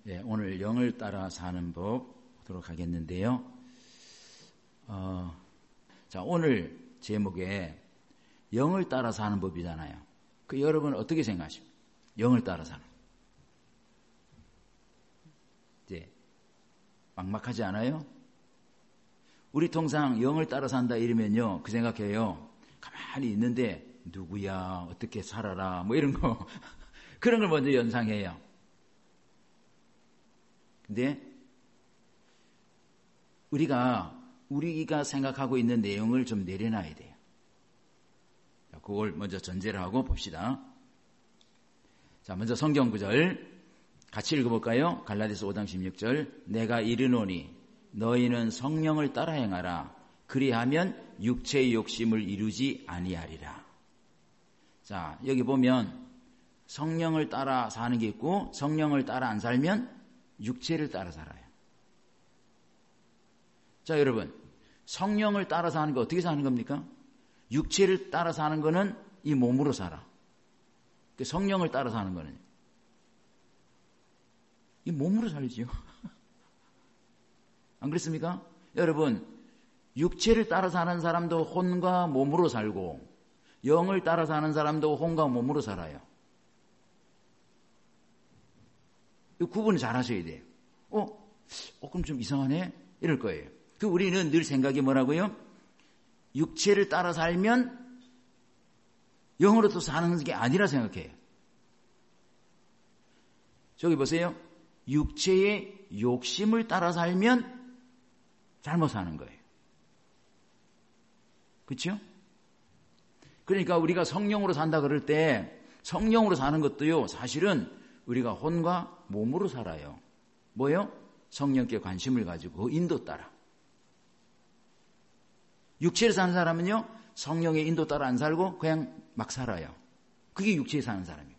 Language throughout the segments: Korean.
네, 오늘 영을 따라 사는 법 보도록 하겠는데요. 자, 오늘 제목에 영을 따라 사는 법이잖아요. 그 여러분 어떻게 생각하십니까? 영을 따라 사는. 이제 막막하지 않아요? 우리 통상 영을 따라 산다 이러면요, 그 생각해요. 가만히 있는데 누구야, 어떻게 살아라, 뭐 이런 거 그런 걸 먼저 연상해요. 근데 우리가 생각하고 있는 내용을 좀 내려놔야 돼요. 그걸 먼저 전제를 하고 봅시다. 자, 먼저 성경 구절 같이 읽어볼까요? 갈라디아서 5장 16절. 내가 이르노니 너희는 성령을 따라 행하라. 그리하면 육체의 욕심을 이루지 아니하리라. 자, 여기 보면 성령을 따라 사는 게 있고 성령을 따라 안 살면 육체를 따라 살아요. 자, 여러분, 성령을 따라 사는 거 어떻게 사는 겁니까? 육체를 따라 사는 거는 이 몸으로 살아. 성령을 따라 사는 거는 이 몸으로 살지요. 안 그렇습니까? 여러분, 육체를 따라 사는 사람도 혼과 몸으로 살고 영을 따라 사는 사람도 혼과 몸으로 살아요. 이 구분을 잘 하셔야 돼요. 그럼 좀 이상하네? 이럴 거예요. 우리는 늘 생각이 뭐라고요? 육체를 따라 살면 영으로 또 사는 게 아니라 생각해요. 저기 보세요. 육체의 욕심을 따라 살면 잘못 사는 거예요. 그렇죠? 그러니까 우리가 성령으로 산다 그럴 때 성령으로 사는 것도요, 사실은 우리가 혼과 몸으로 살아요. 뭐요? 성령께 관심을 가지고 인도 따라. 육체를 사는 사람은요, 성령의 인도 따라 안 살고 그냥 막 살아요. 그게 육체에 사는 사람이에요.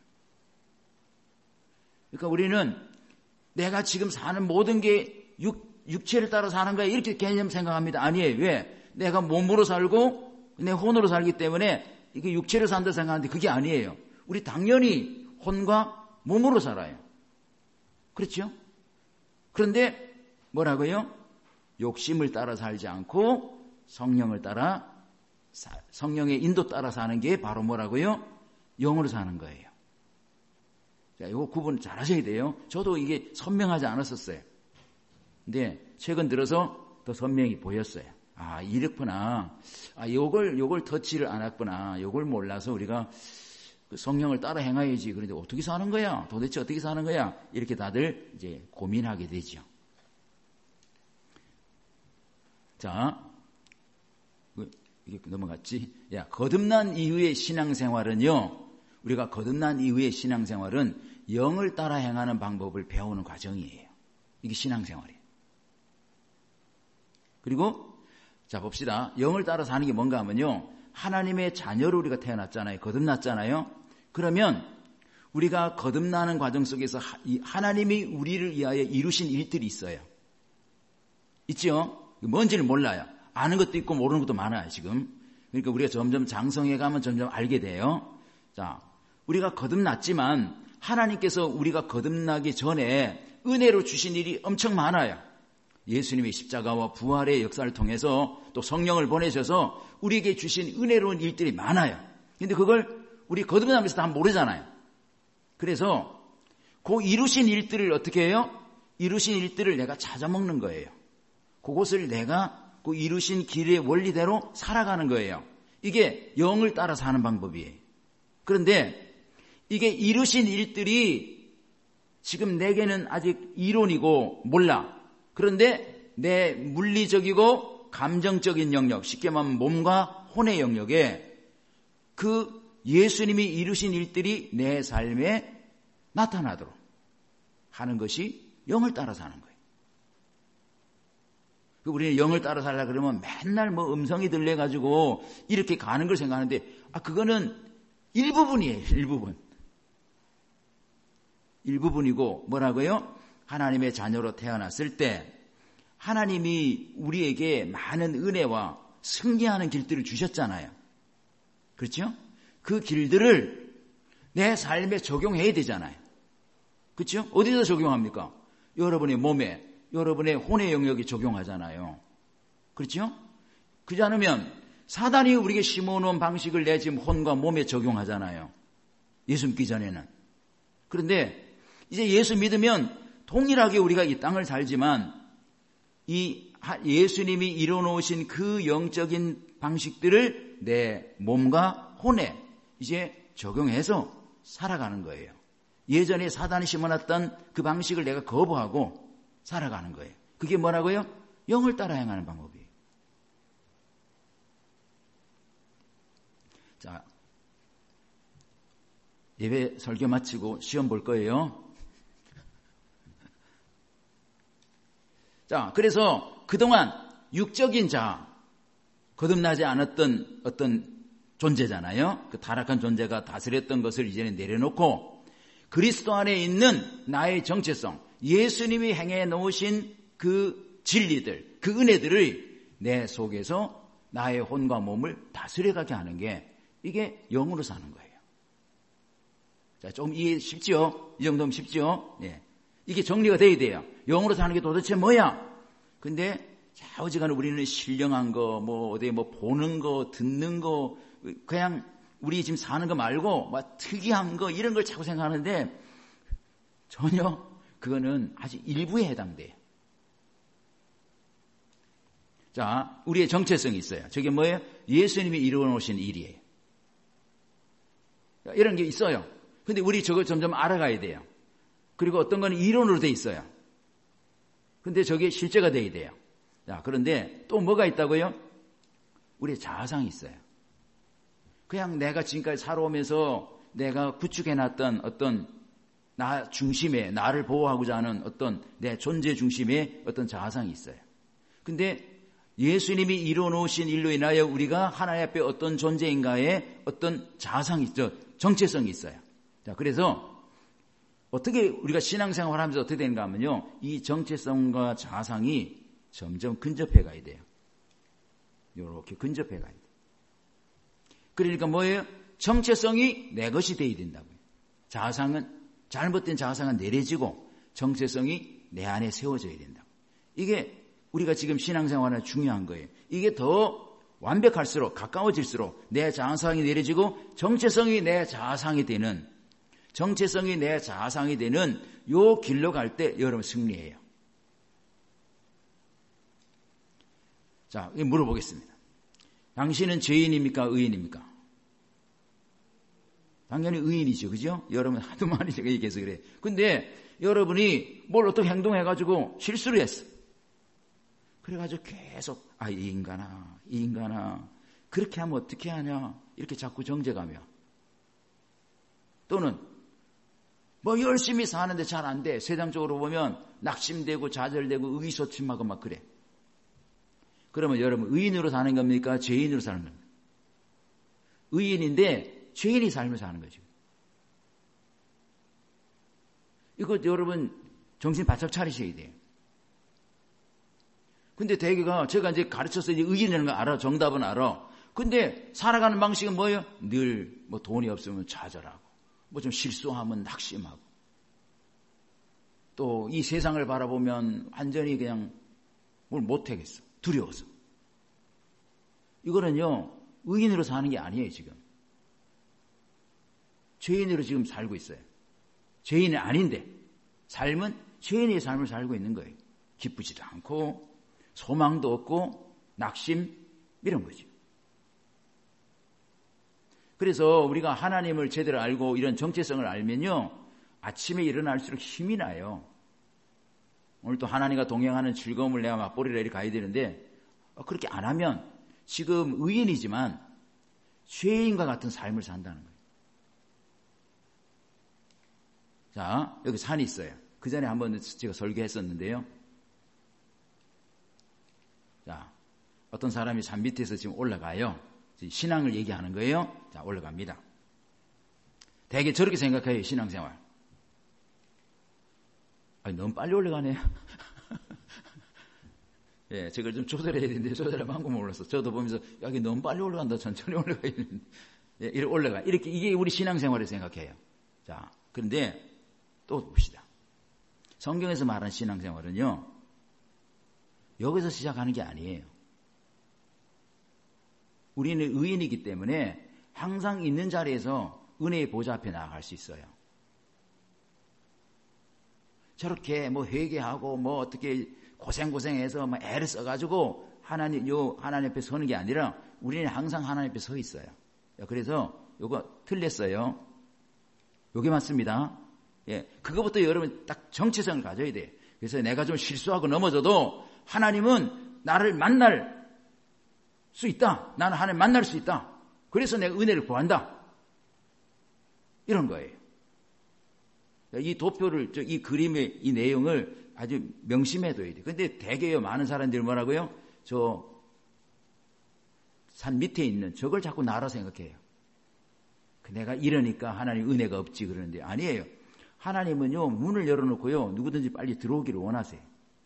그러니까 우리는 내가 지금 사는 모든 게 육체를 따라 사는 거야 이렇게 개념 생각합니다. 아니에요. 왜? 내가 몸으로 살고 내 혼으로 살기 때문에 이게 육체를 산다 생각하는데 그게 아니에요. 우리 당연히 혼과 몸으로 살아요. 그렇죠? 그런데 뭐라고요? 욕심을 따라 살지 않고 성령을 따라, 성령의 인도 따라 사는 게 바로 뭐라고요? 영으로 사는 거예요. 자, 이거 구분 잘 하셔야 돼요. 저도 이게 선명하지 않았었어요. 근데 최근 들어서 더 선명히 보였어요. 아, 이렇구나. 아, 요걸 터치를 안 했구나. 요걸 몰라서 우리가 성령을 따라 행해야지. 그런데 어떻게 사는 거야? 도대체 어떻게 사는 거야? 이렇게 다들 이제 고민하게 되죠. 자, 이게 넘어갔지? 야, 거듭난 이후의 신앙생활은요, 우리가 거듭난 이후의 신앙생활은 영을 따라 행하는 방법을 배우는 과정이에요. 이게 신앙생활이에요. 그리고, 자, 봅시다. 영을 따라 사는 게 뭔가 하면요, 하나님의 자녀로 우리가 태어났잖아요. 거듭났잖아요. 그러면 우리가 거듭나는 과정 속에서 하나님이 우리를 위하여 이루신 일들이 있어요. 있죠? 뭔지를 몰라요. 아는 것도 있고 모르는 것도 많아요, 지금. 그러니까 우리가 점점 장성해 가면 점점 알게 돼요. 자, 우리가 거듭났지만 하나님께서 우리가 거듭나기 전에 은혜로 주신 일이 엄청 많아요. 예수님의 십자가와 부활의 역사를 통해서 또 성령을 보내셔서 우리에게 주신 은혜로운 일들이 많아요. 근데 그걸 우리 거듭나면서 다 모르잖아요. 그래서 그 이루신 일들을 어떻게 해요? 이루신 일들을 내가 찾아먹는 거예요. 그것을 내가 그 이루신 길의 원리대로 살아가는 거예요. 이게 영을 따라 사는 방법이에요. 그런데 이게 이루신 일들이 지금 내게는 아직 이론이고 몰라. 그런데 내 물리적이고 감정적인 영역, 쉽게 말하면 몸과 혼의 영역에 그 예수님이 이루신 일들이 내 삶에 나타나도록 하는 것이 영을 따라 사는 거예요. 우리는 영을 따라 살라 그러면 맨날 음성이 들려가지고 이렇게 가는 걸 생각하는데, 그거는 일부분이에요, 일부분. 일부분이고, 뭐라고요? 하나님의 자녀로 태어났을 때 하나님이 우리에게 많은 은혜와 승리하는 길들을 주셨잖아요. 그렇죠? 그 길들을 내 삶에 적용해야 되잖아요. 그렇죠? 어디서 적용합니까? 여러분의 몸에, 여러분의 혼의 영역에 적용하잖아요. 그렇죠? 그렇지 않으면 사단이 우리에게 심어놓은 방식을 내 지금 혼과 몸에 적용하잖아요. 예수 믿기 전에는. 그런데 이제 예수 믿으면 동일하게 우리가 이 땅을 살지만 이 예수님이 이뤄놓으신 그 영적인 방식들을 내 몸과 혼에 이제 적용해서 살아가는 거예요. 예전에 사단이 심어놨던 그 방식을 내가 거부하고 살아가는 거예요. 그게 뭐라고요? 영을 따라 행하는 방법이에요. 자, 예배 설교 마치고 시험 볼 거예요. 자, 그래서 그동안 육적인 자, 거듭나지 않았던 어떤 존재잖아요. 그 타락한 존재가 다스렸던 것을 이제는 내려놓고 그리스도 안에 있는 나의 정체성, 예수님이 행해 놓으신 그 진리들, 그 은혜들을 내 속에서 나의 혼과 몸을 다스려가게 하는 게 이게 영으로 사는 거예요. 자, 좀 이해 쉽죠? 이 정도면 쉽죠? 예. 이게 정리가 돼야 돼요. 영으로 사는 게 도대체 뭐야? 근데 좌우지간에 우리는 신령한 거, 어디 보는 거, 듣는 거, 그냥 우리 지금 사는 거 말고 막 특이한 거 이런 걸 자꾸 생각하는데 전혀 그거는 아주 일부에 해당돼요. 자, 우리의 정체성이 있어요. 저게 뭐예요? 예수님이 이루어놓으신 일이에요. 이런 게 있어요. 근데 우리 저걸 점점 알아가야 돼요. 그리고 어떤 건 이론으로 돼 있어요. 근데 저게 실제가 돼야 돼요. 자, 그런데 또 뭐가 있다고요? 우리의 자아상이 있어요. 그냥 내가 지금까지 살아오면서 내가 구축해놨던 어떤 나 중심의, 나를 보호하고자 하는 어떤 내 존재 중심의 어떤 자아상이 있어요. 근데 예수님이 이루어놓으신 일로 인하여 우리가 하나님 앞에 어떤 존재인가의 어떤 자아상이 있죠. 정체성이 있어요. 자, 그래서 어떻게 우리가 신앙생활을 하면서 어떻게 되는가 하면요. 이 정체성과 자아상이 점점 근접해 가야 돼요. 이렇게 근접해 가야 돼요. 그러니까 뭐예요? 정체성이 내 것이 되어야 된다고요. 자아상은, 잘못된 자아상은 내려지고 정체성이 내 안에 세워져야 된다고. 이게 우리가 지금 신앙생활에 중요한 거예요. 이게 더 완벽할수록, 가까워질수록 내 자아상이 내려지고 정체성이 내 자아상이 되는, 정체성이 내 자아상이 되는 요 길로 갈 때 여러분 승리해요. 자, 물어보겠습니다. 당신은 죄인입니까? 의인입니까? 당연히 의인이죠. 그죠? 여러분 하도 많이 제가 얘기해서 그래요. 근데 여러분이 뭘 어떻게 행동해가지고 실수를 했어. 그래가지고 계속 이 인간아 그렇게 하면 어떻게 하냐 이렇게 자꾸 정죄가며 또는 열심히 사는데 잘 안 돼. 세상적으로 보면 낙심되고 좌절되고 의기소침하고 막 그래. 그러면 여러분 의인으로 사는 겁니까? 죄인으로 사는 겁니까? 의인인데 죄인이 삶을 사는 거죠. 이거 여러분 정신 바짝 차리셔야 돼요. 근데 대개가 제가 이제 가르쳐서 이제 의인이라는 거 알아. 정답은 알아. 근데 살아가는 방식은 뭐예요? 늘 돈이 없으면 좌절하고 좀 실수하면 낙심하고 또 이 세상을 바라보면 완전히 그냥 뭘 못하겠어. 두려워서. 이거는요 의인으로 사는 게 아니에요. 지금 죄인으로 지금 살고 있어요. 죄인이 아닌데 삶은 죄인의 삶을 살고 있는 거예요. 기쁘지도 않고 소망도 없고 낙심 이런 거죠. 그래서 우리가 하나님을 제대로 알고 이런 정체성을 알면요 아침에 일어날수록 힘이 나요. 오늘 또 하나님과 동행하는 즐거움을 내가 맛보리라 이렇게 가야 되는데 그렇게 안 하면 지금 의인이지만 죄인과 같은 삶을 산다는 거예요. 자, 여기 산이 있어요. 그 전에 한번 제가 설교했었는데요. 자, 어떤 사람이 산 밑에서 지금 올라가요. 신앙을 얘기하는 거예요. 자, 올라갑니다. 대개 저렇게 생각해요. 신앙생활. 너무 빨리 올라가네요. 예, 저걸 좀 조절해야 되는데 조절할 방법을 몰랐어. 저도 보면서 여기 너무 빨리 올라간다. 천천히 올라가야 되는데. 예, 이렇게 올라가. 이렇게 이게 우리 신앙생활을 생각해요. 자, 그런데 또 봅시다. 성경에서 말하는 신앙생활은요, 여기서 시작하는 게 아니에요. 우리는 의인이기 때문에 항상 있는 자리에서 은혜의 보좌 앞에 나아갈 수 있어요. 저렇게 뭐 회개하고 뭐 어떻게 고생해서 막 애를 써가지고 하나님 앞에 서는 게 아니라 우리는 항상 하나님 앞에 서 있어요. 그래서 요거 틀렸어요. 요게 맞습니다. 예, 그거부터 여러분 딱 정체성을 가져야 돼요. 그래서 내가 좀 실수하고 넘어져도 하나님은 나를 만날 수 있다. 나는 하나님 만날 수 있다. 그래서 내가 은혜를 구한다. 이런 거예요. 이 도표를, 이 그림의 이 내용을 아주 명심해둬야 돼요. 근데 대개요, 많은 사람들이 뭐라고요? 저 산 밑에 있는 저걸 자꾸 나라 생각해요. 내가 이러니까 하나님 은혜가 없지 그러는데 아니에요. 하나님은요, 문을 열어놓고요, 누구든지 빨리 들어오기를 원하세요.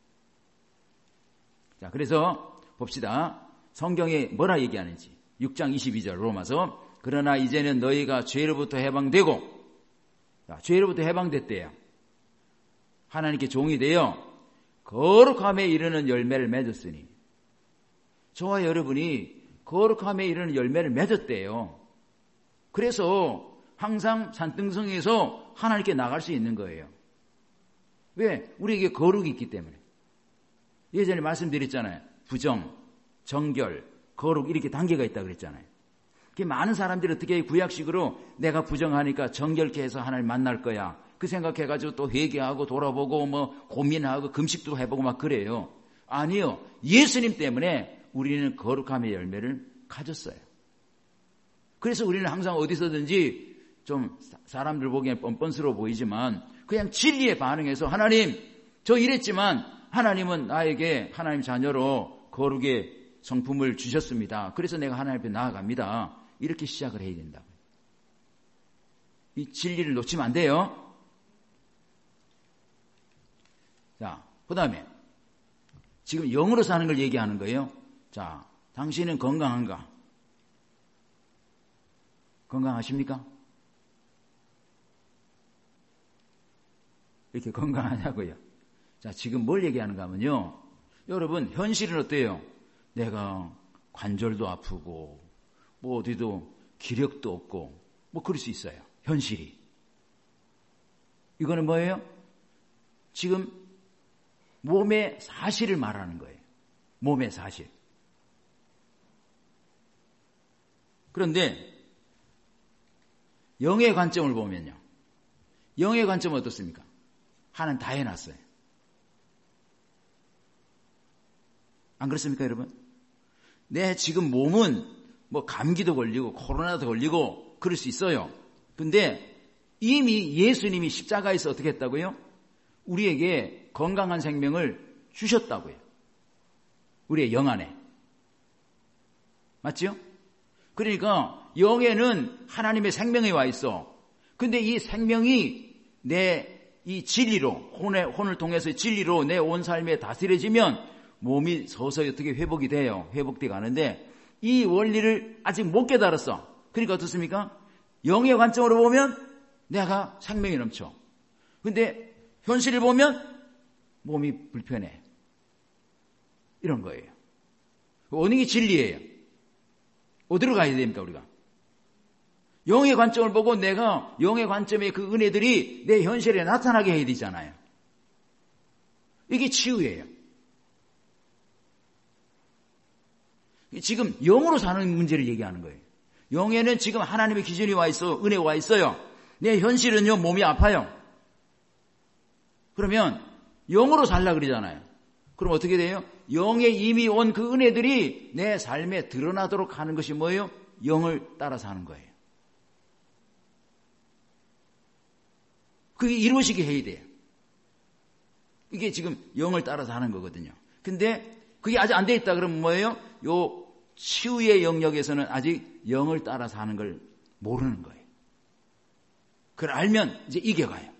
자, 그래서 봅시다. 성경에 뭐라 얘기하는지. 6장 22절 로마서. 그러나 이제는 너희가 죄로부터 해방되고, 자, 죄로부터 해방됐대요. 하나님께 종이 되어 거룩함에 이르는 열매를 맺었으니, 저와 여러분이 거룩함에 이르는 열매를 맺었대요. 그래서 항상 산등성에서 하나님께 나갈 수 있는 거예요. 왜? 우리에게 거룩이 있기 때문에. 예전에 말씀드렸잖아요. 부정, 정결, 거룩 이렇게 단계가 있다고 그랬잖아요. 많은 사람들이 어떻게 구약식으로 내가 부정하니까 정결케 해서 하나님 만날 거야. 그 생각해가지고 또 회개하고 돌아보고 뭐 고민하고 금식도 해보고 막 그래요. 아니요. 예수님 때문에 우리는 거룩함의 열매를 가졌어요. 그래서 우리는 항상 어디서든지 좀 사람들 보기엔 뻔뻔스러워 보이지만 그냥 진리에 반응해서 하나님, 저 이랬지만 하나님은 나에게 하나님 자녀로 거룩의 성품을 주셨습니다. 그래서 내가 하나님 앞에 나아갑니다. 이렇게 시작을 해야 된다고요. 이 진리를 놓치면 안 돼요. 자, 그 다음에 지금 영으로 사는 걸 얘기하는 거예요. 자, 당신은 건강한가? 건강하십니까? 이렇게 건강하냐고요. 자, 지금 뭘 얘기하는가 하면요. 여러분, 현실은 어때요? 내가 관절도 아프고 뭐 어디도 기력도 없고 뭐 그럴 수 있어요. 현실이. 이거는 뭐예요? 지금 몸의 사실을 말하는 거예요. 몸의 사실. 그런데 영의 관점을 보면요. 영의 관점은 어떻습니까? 하나님 다 해놨어요. 안 그렇습니까, 여러분? 내 지금 몸은 뭐 감기도 걸리고 코로나도 걸리고 그럴 수 있어요. 근데 이미 예수님이 십자가에서 어떻게 했다고요? 우리에게 건강한 생명을 주셨다고요. 우리의 영 안에. 맞죠? 그러니까 영에는 하나님의 생명이 와 있어. 근데 이 생명이 내 이 진리로, 혼을 통해서 진리로 내 온 삶에 다스려지면 몸이 서서히 어떻게 회복이 돼요. 회복돼 가는데 이 원리를 아직 못 깨달았어. 그러니까 어떻습니까? 영의 관점으로 보면 내가 생명이 넘쳐. 근데 현실을 보면 몸이 불편해. 이런 거예요. 어느 게 진리예요? 어디로 가야 됩니까, 우리가? 영의 관점을 보고 내가 영의 관점의 그 은혜들이 내 현실에 나타나게 해야 되잖아요. 이게 치유예요. 지금 영으로 사는 문제를 얘기하는 거예요. 영에는 지금 하나님의 기준이 와 있어, 은혜가 와 있어요. 내 현실은요, 몸이 아파요. 그러면 영으로 살라 그러잖아요. 그럼 어떻게 돼요? 영에 이미 온 그 은혜들이 내 삶에 드러나도록 하는 것이 뭐예요? 영을 따라 사는 거예요. 그게 이루어지게 해야 돼요. 이게 지금 영을 따라 사는 거거든요. 근데 그게 아직 안 돼 있다 그러면 뭐예요? 요 치유의 영역에서는 아직 영을 따라 사는 걸 모르는 거예요. 그걸 알면 이제 이겨가요.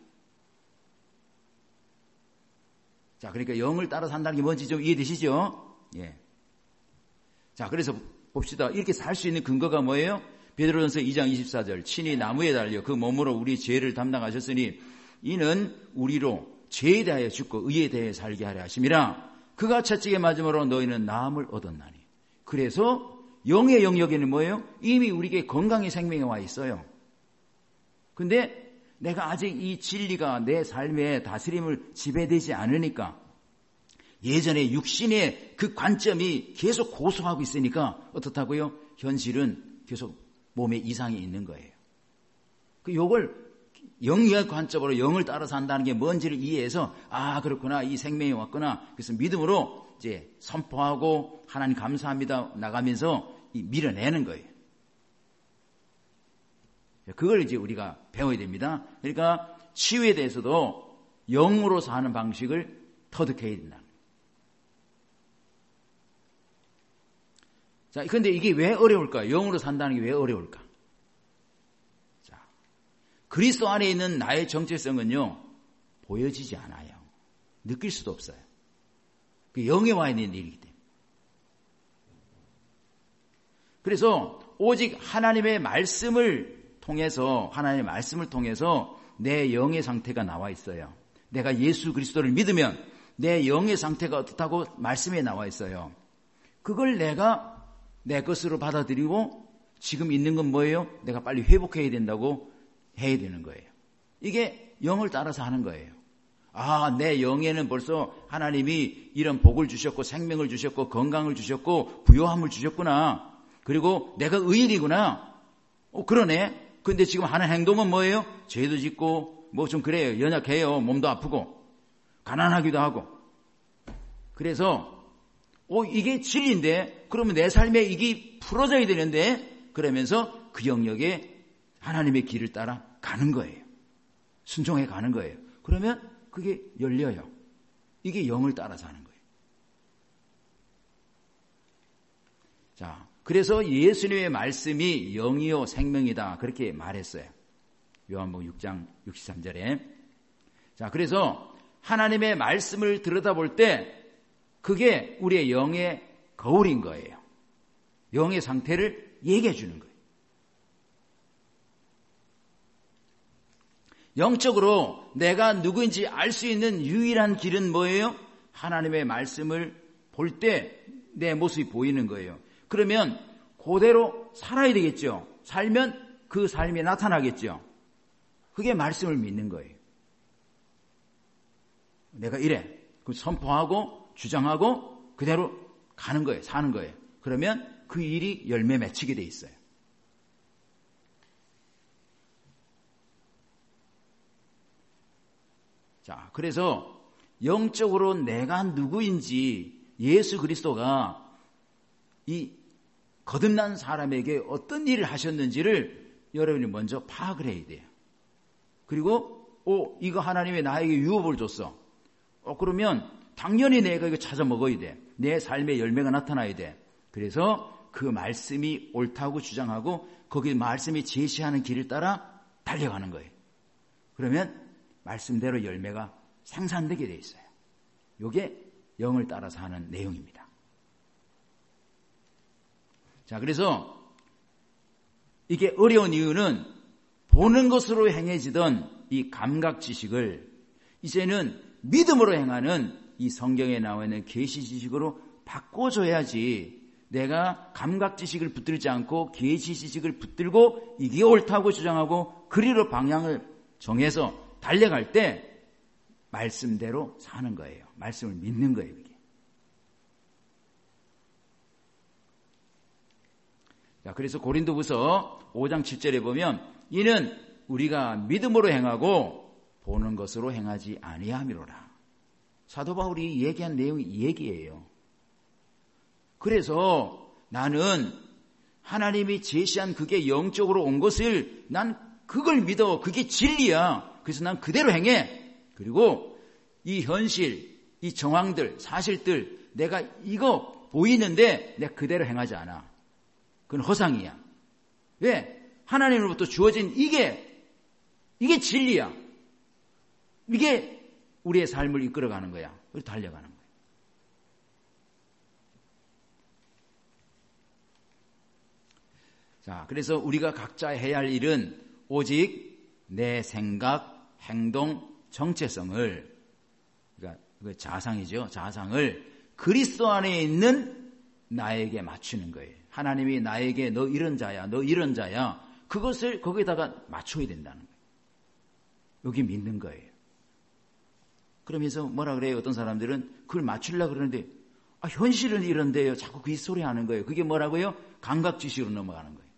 자, 그러니까 영을 따라 산다는 게 뭔지 좀 이해되시죠? 예. 자, 그래서 봅시다. 이렇게 살 수 있는 근거가 뭐예요? 베드로전서 2장 24절. 친히 나무에 달려 그 몸으로 우리 죄를 담당하셨으니 이는 우리로 죄에 대하여 죽고 의에 대하여 살게 하려 하심이라. 그가 채찍에 맞음으로 너희는 나음을 얻었나니. 그래서 영의 영역에는 뭐예요? 이미 우리에게 건강의 생명이 와 있어요. 근데 내가 아직 이 진리가 내 삶의 다스림을 지배되지 않으니까, 예전에 육신의 그 관점이 계속 고수하고 있으니까 어떻다고요? 현실은 계속 몸에 이상이 있는 거예요. 요걸 영의 관점으로 영을 따라 산다는 게 뭔지를 이해해서, 아, 그렇구나, 이 생명이 왔구나. 그래서 믿음으로 이제 선포하고 하나님 감사합니다 나가면서 밀어내는 거예요. 그걸 이제 우리가 배워야 됩니다. 그러니까 치유에 대해서도 영으로 사는 방식을 터득해야 된다. 자, 근데 이게 왜 어려울까요? 영으로 산다는 게 왜 어려울까? 자, 그리스도 안에 있는 나의 정체성은요, 보여지지 않아요. 느낄 수도 없어요. 그 영에 와 있는 일이기 때문에. 그래서 오직 하나님의 말씀을 통해서 내 영의 상태가 나와 있어요. 내가 예수 그리스도를 믿으면 내 영의 상태가 어떻다고 말씀에 나와 있어요. 그걸 내가 내 것으로 받아들이고 지금 있는 건 뭐예요? 내가 빨리 회복해야 된다고 해야 되는 거예요. 이게 영을 따라서 하는 거예요. 아, 내 영에는 벌써 하나님이 이런 복을 주셨고 생명을 주셨고 건강을 주셨고 부요함을 주셨구나. 그리고 내가 의인이구나. 그러네. 근데 지금 하는 행동은 뭐예요? 죄도 짓고 뭐 좀 그래요. 연약해요. 몸도 아프고 가난하기도 하고. 그래서 이게 진리인데 그러면 내 삶에 이게 풀어져야 되는데, 그러면서 그 영역에 하나님의 길을 따라 가는 거예요. 순종해 가는 거예요. 그러면 그게 열려요. 이게 영을 따라서 하는 거예요. 자, 그래서 예수님의 말씀이 영이요 생명이다 그렇게 말했어요. 요한복음 6장 63절에. 자, 그래서 하나님의 말씀을 들여다볼 때 그게 우리의 영의 거울인 거예요. 영의 상태를 얘기해 주는 거예요. 영적으로 내가 누구인지 알 수 있는 유일한 길은 뭐예요? 하나님의 말씀을 볼 때 내 모습이 보이는 거예요. 그러면 그대로 살아야 되겠죠. 살면 그 삶이 나타나겠죠. 그게 말씀을 믿는 거예요. 내가 이래. 그 선포하고 주장하고 그대로 가는 거예요. 사는 거예요. 그러면 그 일이 열매 맺히게 돼 있어요. 자, 그래서 영적으로 내가 누구인지 예수 그리스도가 이 거듭난 사람에게 어떤 일을 하셨는지를 여러분이 먼저 파악을 해야 돼요. 그리고 이거 하나님이 나에게 유업을 줬어. 그러면 당연히 내가 이거 찾아 먹어야 돼. 내 삶의 열매가 나타나야 돼. 그래서 그 말씀이 옳다고 주장하고 거기 말씀이 제시하는 길을 따라 달려가는 거예요. 그러면 말씀대로 열매가 생산되게 돼 있어요. 이게 영을 따라서 하는 내용입니다. 자, 그래서 이게 어려운 이유는 보는 것으로 행해지던 이 감각 지식을 이제는 믿음으로 행하는 이 성경에 나와 있는 계시 지식으로 바꿔줘야지, 내가 감각 지식을 붙들지 않고 계시 지식을 붙들고 이게 옳다고 주장하고 그리로 방향을 정해서 달려갈 때 말씀대로 사는 거예요. 말씀을 믿는 거예요. 이게. 자, 그래서 고린도후서 5장 7절에 보면 이는 우리가 믿음으로 행하고 보는 것으로 행하지 아니함이로라. 사도 바울이 얘기한 내용이 이 얘기예요. 그래서 나는 하나님이 제시한 그게 영적으로 온 것을 난 그걸 믿어. 그게 진리야. 그래서 난 그대로 행해. 그리고 이 현실, 이 정황들, 사실들 내가 이거 보이는데 내가 그대로 행하지 않아. 그건 허상이야. 왜? 하나님으로부터 주어진 이게 진리야. 이게 우리의 삶을 이끌어가는 거야. 그래서 달려가는 거야. 자, 그래서 우리가 각자 해야 할 일은 오직 내 생각, 행동, 정체성을 그 자상이죠. 자상을 그리스도 안에 있는 나에게 맞추는 거예요. 하나님이 나에게 너 이런 자야, 너 이런 자야. 그것을 거기다가 맞춰야 된다는 거예요. 여기 믿는 거예요. 그러면서 뭐라 그래요? 어떤 사람들은 그걸 맞추려고 그러는데 현실은 이런데요. 자꾸 그 소리 하는 거예요. 그게 뭐라고요? 감각지식으로 넘어가는 거예요.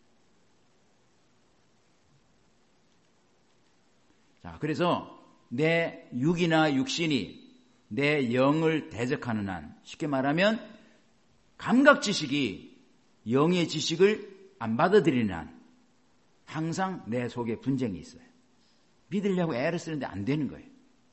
자, 그래서 내 육이나 육신이 내 영을 대적하는 한, 쉽게 말하면 감각지식이 영의 지식을 안 받아들이는 한 항상 내 속에 분쟁이 있어요. 믿으려고 애를 쓰는데 안 되는 거예요.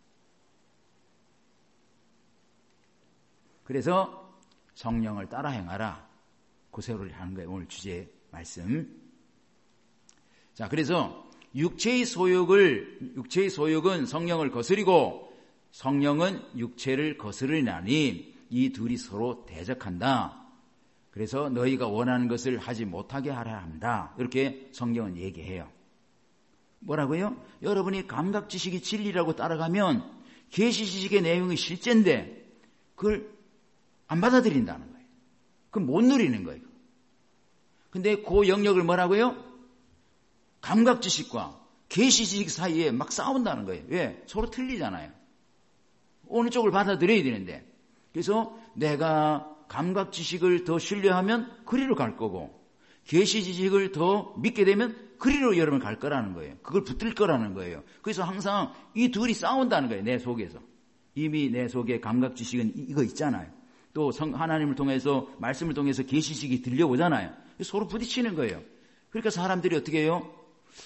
그래서 성령을 따라 행하라. 그 소리를 하는 거예요. 오늘 주제 말씀. 자, 그래서 육체의 소욕은 성령을 거스리고 성령은 육체를 거스르나니 이 둘이 서로 대적한다. 그래서 너희가 원하는 것을 하지 못하게 하라 한다. 이렇게 성경은 얘기해요. 뭐라고요? 여러분이 감각 지식이 진리라고 따라가면 계시 지식의 내용이 실제인데 그걸 안 받아들인다는 거예요. 그럼 못 누리는 거예요. 근데 그 영역을 뭐라고요? 감각 지식과 계시 지식 사이에 막 싸운다는 거예요. 왜? 서로 틀리잖아요. 어느 쪽을 받아들여야 되는데. 그래서 내가 감각 지식을 더 신뢰하면 그리로 갈 거고 계시 지식을 더 믿게 되면 그리로 여러분 갈 거라는 거예요. 그걸 붙들 거라는 거예요. 그래서 항상 이 둘이 싸운다는 거예요. 내 속에서. 이미 내 속에 감각 지식은 이거 있잖아요. 또 하나님을 통해서 말씀을 통해서 계시 지식이 들려오잖아요. 서로 부딪히는 거예요. 그러니까 사람들이 어떻게 해요?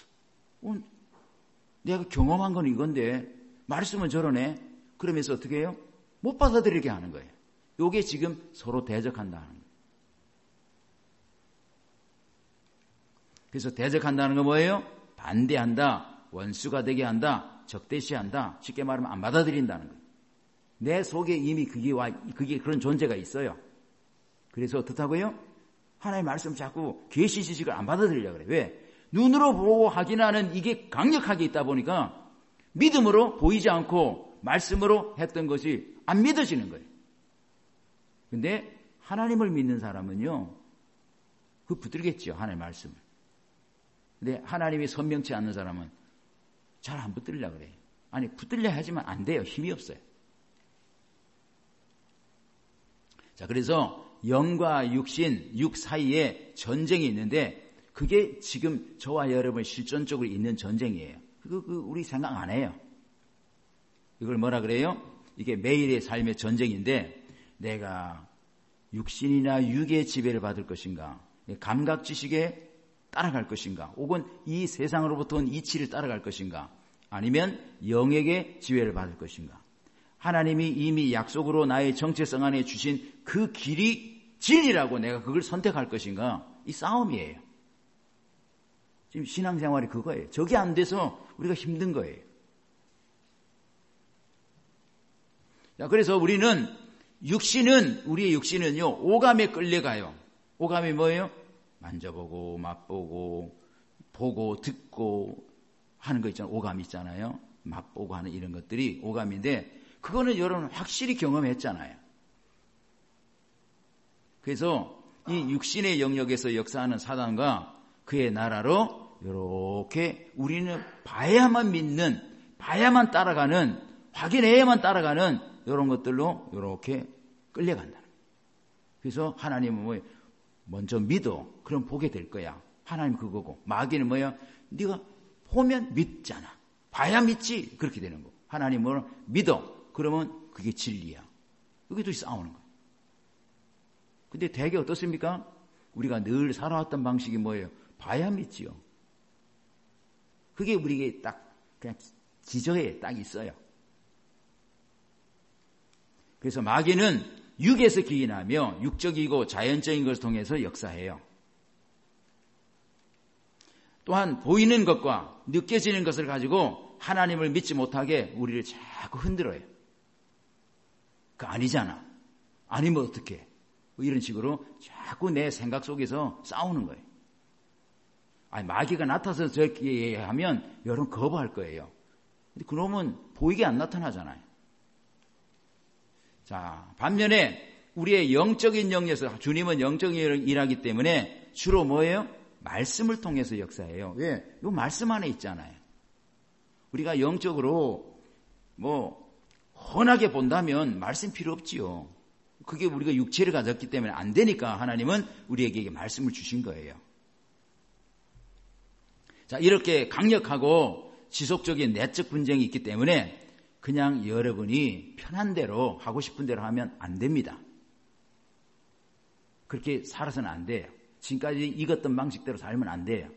내가 경험한 건 이건데 말씀은 저러네. 그러면서 어떻게 해요? 못 받아들이게 하는 거예요. 이게 지금 서로 대적한다는 거예요. 그래서 대적한다는 건 뭐예요? 반대한다, 원수가 되게 한다, 적대시한다. 쉽게 말하면 안 받아들인다는 거예요. 내 속에 이미 그게 그런 존재가 있어요. 그래서 어떻다고요? 하나님의 말씀 자꾸 계시 지식을 안 받아들이려고 그래요. 왜? 눈으로 보고 확인하는 이게 강력하게 있다 보니까 믿음으로 보이지 않고 말씀으로 했던 것이 안 믿어지는 거예요. 근데 하나님을 믿는 사람은요, 그거 붙들겠죠. 하나님의 말씀을. 근데 하나님이 선명치 않는 사람은 잘 안 붙들려고 그래요. 아니, 붙들려 하지만 안 돼요. 힘이 없어요. 자, 그래서 영과 육신, 육 사이에 전쟁이 있는데 그게 지금 저와 여러분 실존적으로 있는 전쟁이에요. 우리 생각 안 해요. 이걸 뭐라 그래요? 이게 매일의 삶의 전쟁인데 내가 육신이나 육의 지배를 받을 것인가, 감각 지식에 따라갈 것인가, 혹은 이 세상으로부터 온 이치를 따라갈 것인가, 아니면 영에게 지배를 받을 것인가. 하나님이 이미 약속으로 나의 정체성 안에 주신 그 길이 진리라고 내가 그걸 선택할 것인가. 이 싸움이에요. 지금 신앙생활이 그거예요. 저게 안 돼서 우리가 힘든 거예요. 자, 그래서 우리의 육신은요, 오감에 끌려가요. 오감이 뭐예요? 만져보고, 맛보고, 보고, 듣고 하는 거 있잖아요. 오감 있잖아요. 맛보고 하는 이런 것들이 오감인데, 그거는 여러분 확실히 경험했잖아요. 그래서 이 육신의 영역에서 역사하는 사단과 그의 나라로 이렇게 우리는 봐야만 믿는, 봐야만 따라가는, 확인해야만 따라가는 이런 것들로 이렇게 끌려간다는 거예요. 그래서 하나님은 뭐예요? 먼저 믿어. 그럼 보게 될 거야. 하나님 그거고. 마귀는 뭐야? 네가 보면 믿잖아. 봐야 믿지. 그렇게 되는 거. 하나님은 믿어. 그러면 그게 진리야. 여기 둘이 싸우는 거예요. 근데 대개 어떻습니까? 우리가 늘 살아왔던 방식이 뭐예요? 봐야 믿지요. 그게 우리에게 딱 그냥 기저에 딱 있어요. 그래서 마귀는 육에서 기인하며 육적이고 자연적인 것을 통해서 역사해요. 또한 보이는 것과 느껴지는 것을 가지고 하나님을 믿지 못하게 우리를 자꾸 흔들어요. 그 아니잖아. 아니면 어떡해. 이런 식으로 자꾸 내 생각 속에서 싸우는 거예요. 아니, 마귀가 나타나서 저렇게 하면 여러분 거부할 거예요. 근데 그놈은 보이게 안 나타나잖아요. 자, 반면에 우리의 영적인 영역에서 주님은 영적인 일하기 때문에 주로 뭐예요? 말씀을 통해서 역사해요. 왜? 이 말씀 안에 있잖아요. 우리가 영적으로 훤하게 본다면 말씀 필요 없지요. 그게 우리가 육체를 가졌기 때문에 안 되니까 하나님은 우리에게 말씀을 주신 거예요. 자, 이렇게 강력하고 지속적인 내적 분쟁이 있기 때문에 그냥 여러분이 편한 대로 하고 싶은 대로 하면 안 됩니다. 그렇게 살아서는 안 돼요. 지금까지 익었던 방식대로 살면 안 돼요.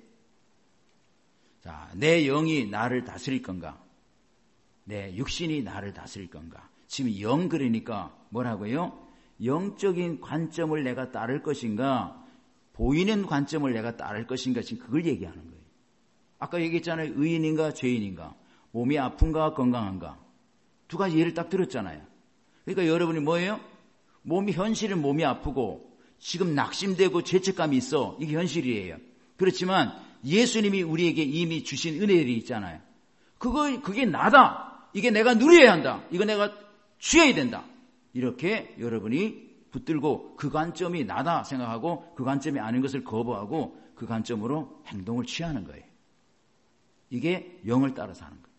자, 내 영이 나를 다스릴 건가? 내 육신이 나를 다스릴 건가? 지금 영 그러니까 뭐라고요? 영적인 관점을 내가 따를 것인가? 보이는 관점을 내가 따를 것인가? 지금 그걸 얘기하는 거예요. 아까 얘기했잖아요. 의인인가 죄인인가? 몸이 아픈가 건강한가? 두 가지 예를 딱 들었잖아요. 그러니까 여러분이 뭐예요? 현실은 몸이 아프고 지금 낙심되고 죄책감이 있어. 이게 현실이에요. 그렇지만 예수님이 우리에게 이미 주신 은혜들이 있잖아요. 그게 나다. 이게 내가 누려야 한다. 이거 내가 취해야 된다. 이렇게 여러분이 붙들고 그 관점이 나다 생각하고 그 관점이 아닌 것을 거부하고 그 관점으로 행동을 취하는 거예요. 이게 영을 따라 사는 거예요.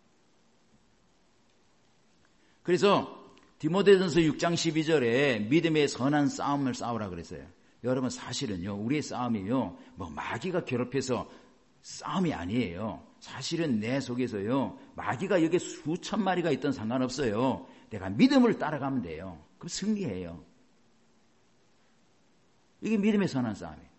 그래서 디모데전서 6장 12절에 믿음의 선한 싸움을 싸우라 그랬어요. 여러분 사실은요, 우리의 싸움이요, 마귀가 괴롭혀서 싸움이 아니에요. 사실은 내 속에서요, 마귀가 여기 수천 마리가 있던 상관없어요. 내가 믿음을 따라가면 돼요. 그럼 승리해요. 이게 믿음의 선한 싸움이에요.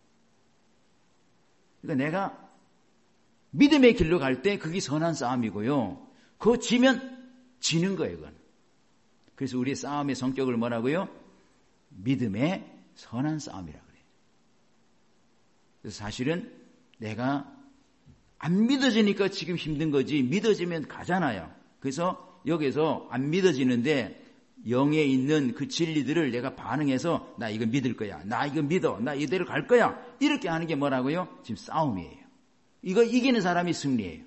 그러니까 내가 믿음의 길로 갈 때 그게 선한 싸움이고요. 그거 지면 지는 거예요, 그건. 그래서 우리의 싸움의 성격을 뭐라고요? 믿음의 선한 싸움이라 그래요. 그래서 사실은 내가 안 믿어지니까 지금 힘든 거지 믿어지면 가잖아요. 그래서 여기서 안 믿어지는데 영에 있는 그 진리들을 내가 반응해서 나 이거 믿을 거야. 나 이거 믿어. 나 이대로 갈 거야. 이렇게 하는 게 뭐라고요? 지금 싸움이에요. 이거 이기는 사람이 승리예요.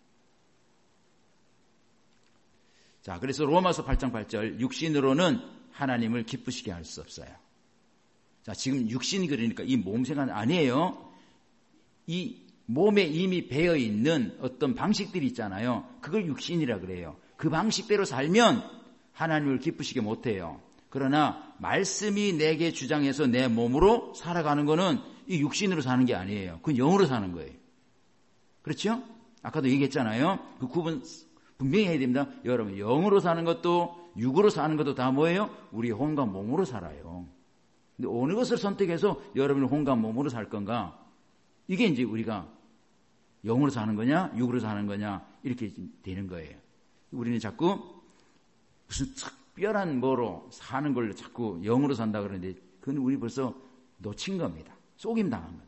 자, 그래서 로마서 8장 8절 육신으로는 하나님을 기쁘시게 할 수 없어요. 자, 지금 육신 그러니까 이 몸 생각 아니에요. 이 몸에 이미 배어 있는 어떤 방식들이 있잖아요. 그걸 육신이라 그래요. 그 방식대로 살면 하나님을 기쁘시게 못해요. 그러나 말씀이 내게 주장해서 내 몸으로 살아가는 거는 이 육신으로 사는 게 아니에요. 그건 영으로 사는 거예요. 그렇죠? 아까도 얘기했잖아요. 그 구분 분명히 해야 됩니다. 여러분, 영으로 사는 것도 육으로 사는 것도 다 뭐예요? 우리 혼과 몸으로 살아요. 근데 어느 것을 선택해서 여러분이 혼과 몸으로 살 건가? 이게 이제 우리가 영으로 사는 거냐, 육으로 사는 거냐, 이렇게 되는 거예요. 우리는 자꾸 무슨 특별한 뭐로 사는 걸로 자꾸 영으로 산다 그러는데, 그건 우리 벌써 놓친 겁니다. 속임 당한 겁니다.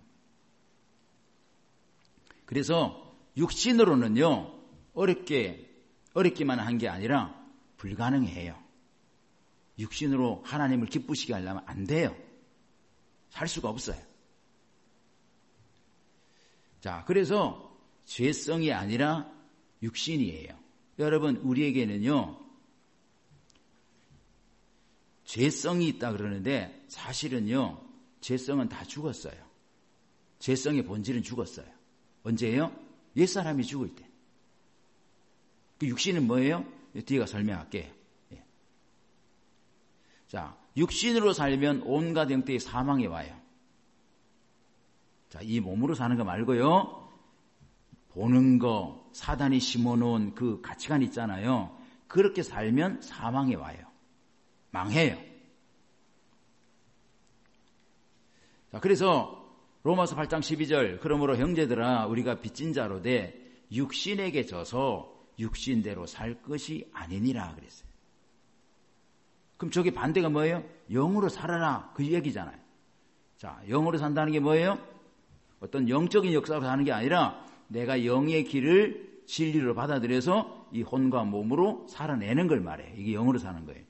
그래서 육신으로는요, 어렵기만 한 게 아니라 불가능해요. 육신으로 하나님을 기쁘시게 하려면 안 돼요. 살 수가 없어요. 자, 그래서 죄성이 아니라 육신이에요. 여러분, 우리에게는요, 죄성이 있다 그러는데 사실은요, 죄성은 다 죽었어요. 죄성의 본질은 죽었어요. 언제예요? 옛사람이 죽을 때. 그 육신은 뭐예요? 뒤에가 설명할게요. 예. 자, 육신으로 살면 온갖 형태의 사망이 와요. 자, 이 몸으로 사는 거 말고요. 보는 거, 사단이 심어놓은 그 가치관 있잖아요. 그렇게 살면 사망이 와요. 망해요. 자, 그래서 로마서 8장 12절, 그러므로 형제들아 우리가 빚진 자로 돼 육신에게 져서 육신대로 살 것이 아니니라 그랬어요. 그럼 저게 반대가 뭐예요? 영으로 살아라, 그 얘기잖아요. 자, 영으로 산다는 게 뭐예요? 어떤 영적인 역사로 사는 게 아니라 내가 영의 길을 진리로 받아들여서 이 혼과 몸으로 살아내는 걸 말해요. 이게 영으로 사는 거예요.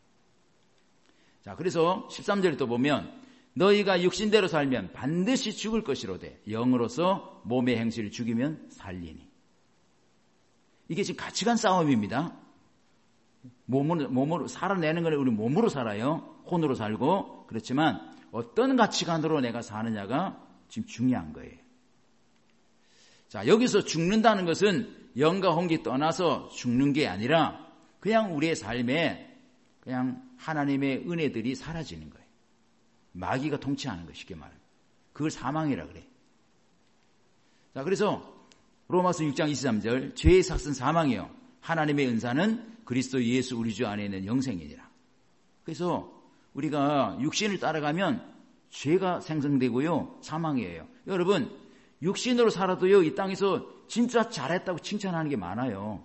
자, 그래서 13절에 또 보면 너희가 육신대로 살면 반드시 죽을 것이로되 영으로서 몸의 행실을 죽이면 살리니. 이게 지금 가치관 싸움입니다. 몸으로 살아내는 건 우리 몸으로 살아요. 혼으로 살고. 그렇지만 어떤 가치관으로 내가 사느냐가 지금 중요한 거예요. 자, 여기서 죽는다는 것은 영과 혼기 떠나서 죽는 게 아니라 그냥 우리의 삶에 그냥 하나님의 은혜들이 사라지는 거예요. 마귀가 통치하는 거 쉽게 말하면. 그걸 사망이라 그래. 자, 그래서 로마서 6장 23절 죄의 삭은 사망이요 하나님의 은사는 그리스도 예수 우리 주 안에 있는 영생이니라. 그래서 우리가 육신을 따라가면 죄가 생성되고요 사망이에요. 여러분 육신으로 살아도요 이 땅에서 진짜 잘했다고 칭찬하는 게 많아요.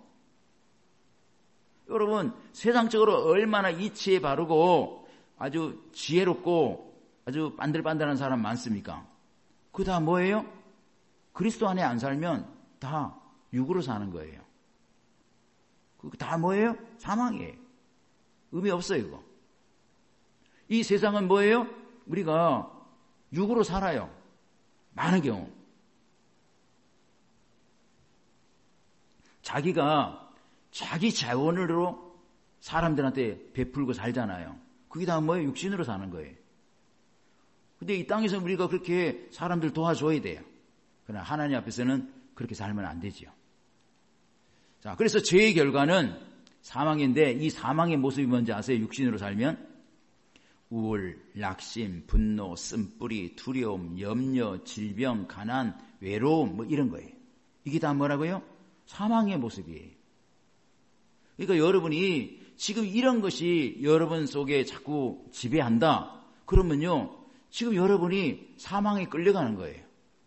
여러분 세상적으로 얼마나 이치에 바르고 아주 지혜롭고 아주 반들반들한 사람 많습니까? 그거 다 뭐예요? 그리스도 안에 안 살면 다 육으로 사는 거예요. 그거 다 뭐예요? 사망이에요. 의미 없어요 이거. 이 세상은 뭐예요? 우리가 육으로 살아요. 많은 경우. 자기가 자기 자원으로 사람들한테 베풀고 살잖아요. 그게 다 뭐예요? 육신으로 사는 거예요. 근데 이 땅에서 우리가 그렇게 사람들 도와줘야 돼요. 그러나 하나님 앞에서는 그렇게 살면 안 되지요. 자, 그래서 죄의 결과는 사망인데 이 사망의 모습이 뭔지 아세요? 육신으로 살면 우울, 낙심, 분노, 쓴뿌리, 두려움, 염려, 질병, 가난, 외로움 뭐 이런 거예요. 이게 다 뭐라고요? 사망의 모습이에요. 그러니까 여러분이 지금 이런 것이 여러분 속에 자꾸 지배한다. 그러면요. 지금 여러분이 사망에 끌려가는 거예요.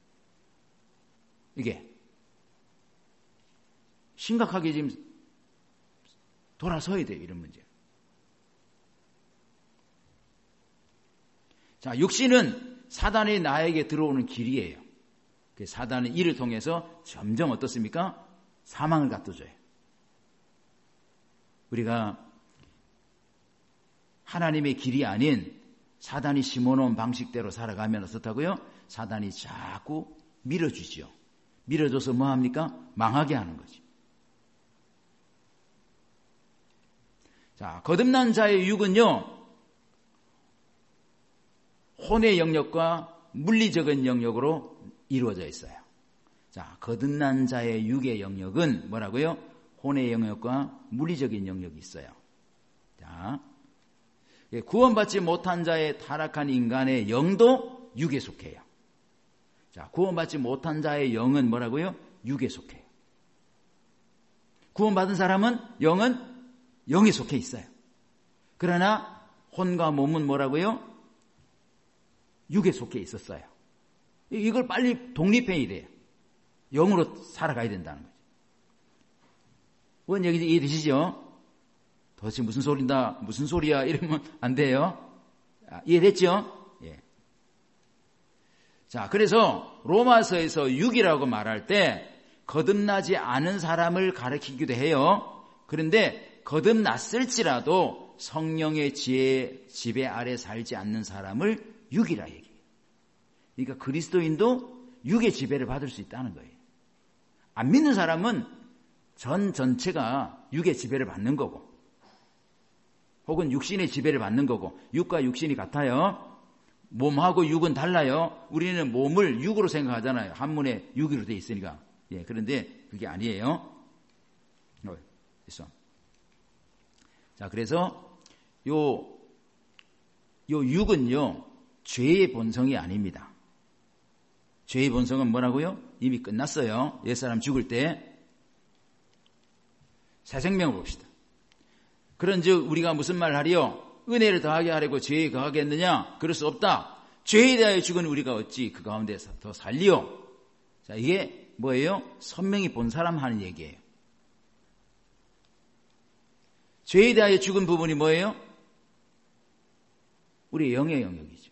이게 심각하게 지금 돌아서야 돼요. 이런 문제. 자, 육신은 사단이 나에게 들어오는 길이에요. 사단은 이를 통해서 점점 어떻습니까? 사망을 갖다 줘요. 우리가 하나님의 길이 아닌 사단이 심어놓은 방식대로 살아가면 어떻다고요? 사단이 자꾸 밀어주죠. 밀어줘서 뭐합니까? 망하게 하는 거죠. 자, 거듭난 자의 육은요, 혼의 영역과 물리적인 영역으로 이루어져 있어요. 자, 거듭난 자의 육의 영역은 뭐라고요? 혼의 영역과 물리적인 영역이 있어요. 자, 구원받지 못한 자의 타락한 인간의 영도 육에 속해요. 자, 구원받지 못한 자의 영은 뭐라고요? 육에 속해요. 구원받은 사람은 영은 영에 속해 있어요. 그러나 혼과 몸은 뭐라고요? 육에 속해 있었어요. 이걸 빨리 독립해야 돼요. 영으로 살아가야 된다는 거죠. 뭔 얘기인지 이해되시죠? 도대체 무슨 소린다, 무슨 소리야 이러면 안 돼요. 이해됐죠? 예. 자, 그래서 로마서에서 육이라고 말할 때 거듭나지 않은 사람을 가리키기도 해요. 그런데 거듭났을지라도 성령의 지배 아래 살지 않는 사람을 육이라 얘기해요. 그러니까 그리스도인도 육의 지배를 받을 수 있다는 거예요. 안 믿는 사람은 전체가 육의 지배를 받는 거고 혹은 육신의 지배를 받는 거고 육과 육신이 같아요. 몸하고 육은 달라요. 우리는 몸을 육으로 생각하잖아요. 한문에 육으로 돼 있으니까. 예, 그런데 그게 아니에요. 있어. 자, 그래서 요 육은요 죄의 본성이 아닙니다. 죄의 본성은 뭐라고요? 이미 끝났어요. 옛사람 죽을 때. 새 생명을 봅시다. 그런즉 우리가 무슨 말을 하리요? 은혜를 더하게 하려고 죄에 거하겠느냐? 그럴 수 없다. 죄에 대하여 죽은 우리가 어찌 그 가운데 더 살리요? 자, 이게 뭐예요? 선명히 본 사람 하는 얘기예요. 죄에 대하여 죽은 부분이 뭐예요? 우리의 영의 영역이죠.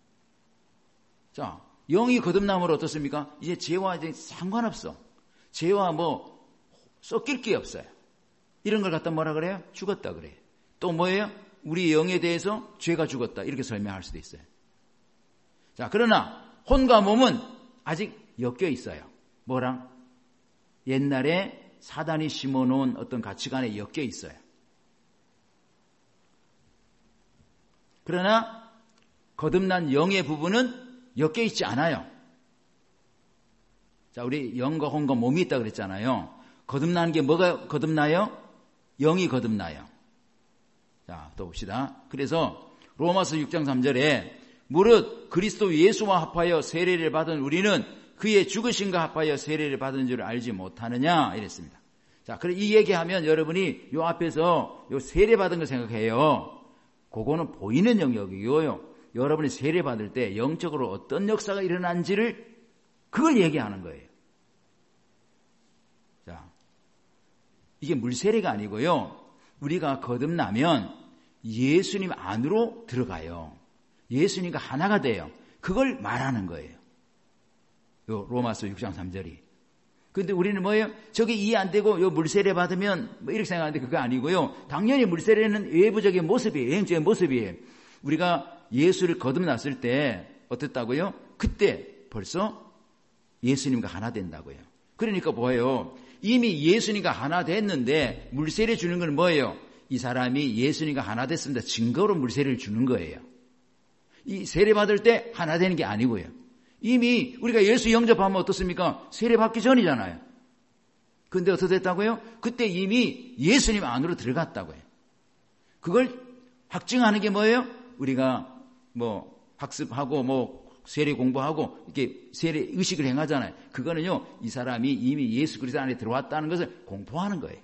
자, 영이 거듭남으로 어떻습니까? 이제 죄와 이제 상관없어. 죄와 뭐 섞일 게 없어요. 이런 걸 갖다 뭐라 그래요? 죽었다 그래요. 또 뭐예요? 우리 영에 대해서 죄가 죽었다. 이렇게 설명할 수도 있어요. 자, 그러나 혼과 몸은 아직 엮여 있어요. 뭐랑? 옛날에 사단이 심어놓은 어떤 가치관에 엮여 있어요. 그러나 거듭난 영의 부분은 엮여 있지 않아요. 자, 우리 영과 혼과 몸이 있다 그랬잖아요. 거듭나는 게 뭐가 거듭나요? 영이 거듭나요. 자, 또 봅시다. 그래서 로마서 6장 3절에 무릇 그리스도 예수와 합하여 세례를 받은 우리는 그의 죽으심과 합하여 세례를 받은 줄 알지 못하느냐 이랬습니다. 자, 그래 이 얘기하면 여러분이 요 앞에서 요 세례 받은 거 생각해요. 그거는 보이는 영역이고요. 여러분이 세례 받을 때 영적으로 어떤 역사가 일어난지를 그걸 얘기하는 거예요. 자, 이게 물세례가 아니고요. 우리가 거듭나면 예수님 안으로 들어가요. 예수님과 하나가 돼요. 그걸 말하는 거예요. 요 로마서 6장 3절이. 근데 우리는 뭐예요? 저게 이해 안 되고 요 물세례 받으면 뭐 이렇게 생각하는데 그거 아니고요. 당연히 물세례는 외부적인 모습이에요. 영적인 모습이에요. 우리가 예수를 거듭났을 때 어땠다고요? 그때 벌써 예수님과 하나 된다고요. 그러니까 뭐예요? 이미 예수님과 하나 됐는데 물세례 주는 건 뭐예요? 이 사람이 예수님과 하나 됐습니다. 증거로 물세례를 주는 거예요. 이 세례 받을 때 하나 되는 게 아니고요. 이미 우리가 예수 영접하면 어떻습니까? 세례 받기 전이잖아요. 근데 어떻게 됐다고요? 그때 이미 예수님 안으로 들어갔다고요. 그걸 확증하는 게 뭐예요? 우리가 뭐 학습하고 뭐 세례 공부하고 이렇게 세례 의식을 행하잖아요. 그거는요, 이 사람이 이미 예수 그리스도 안에 들어왔다는 것을 공포하는 거예요.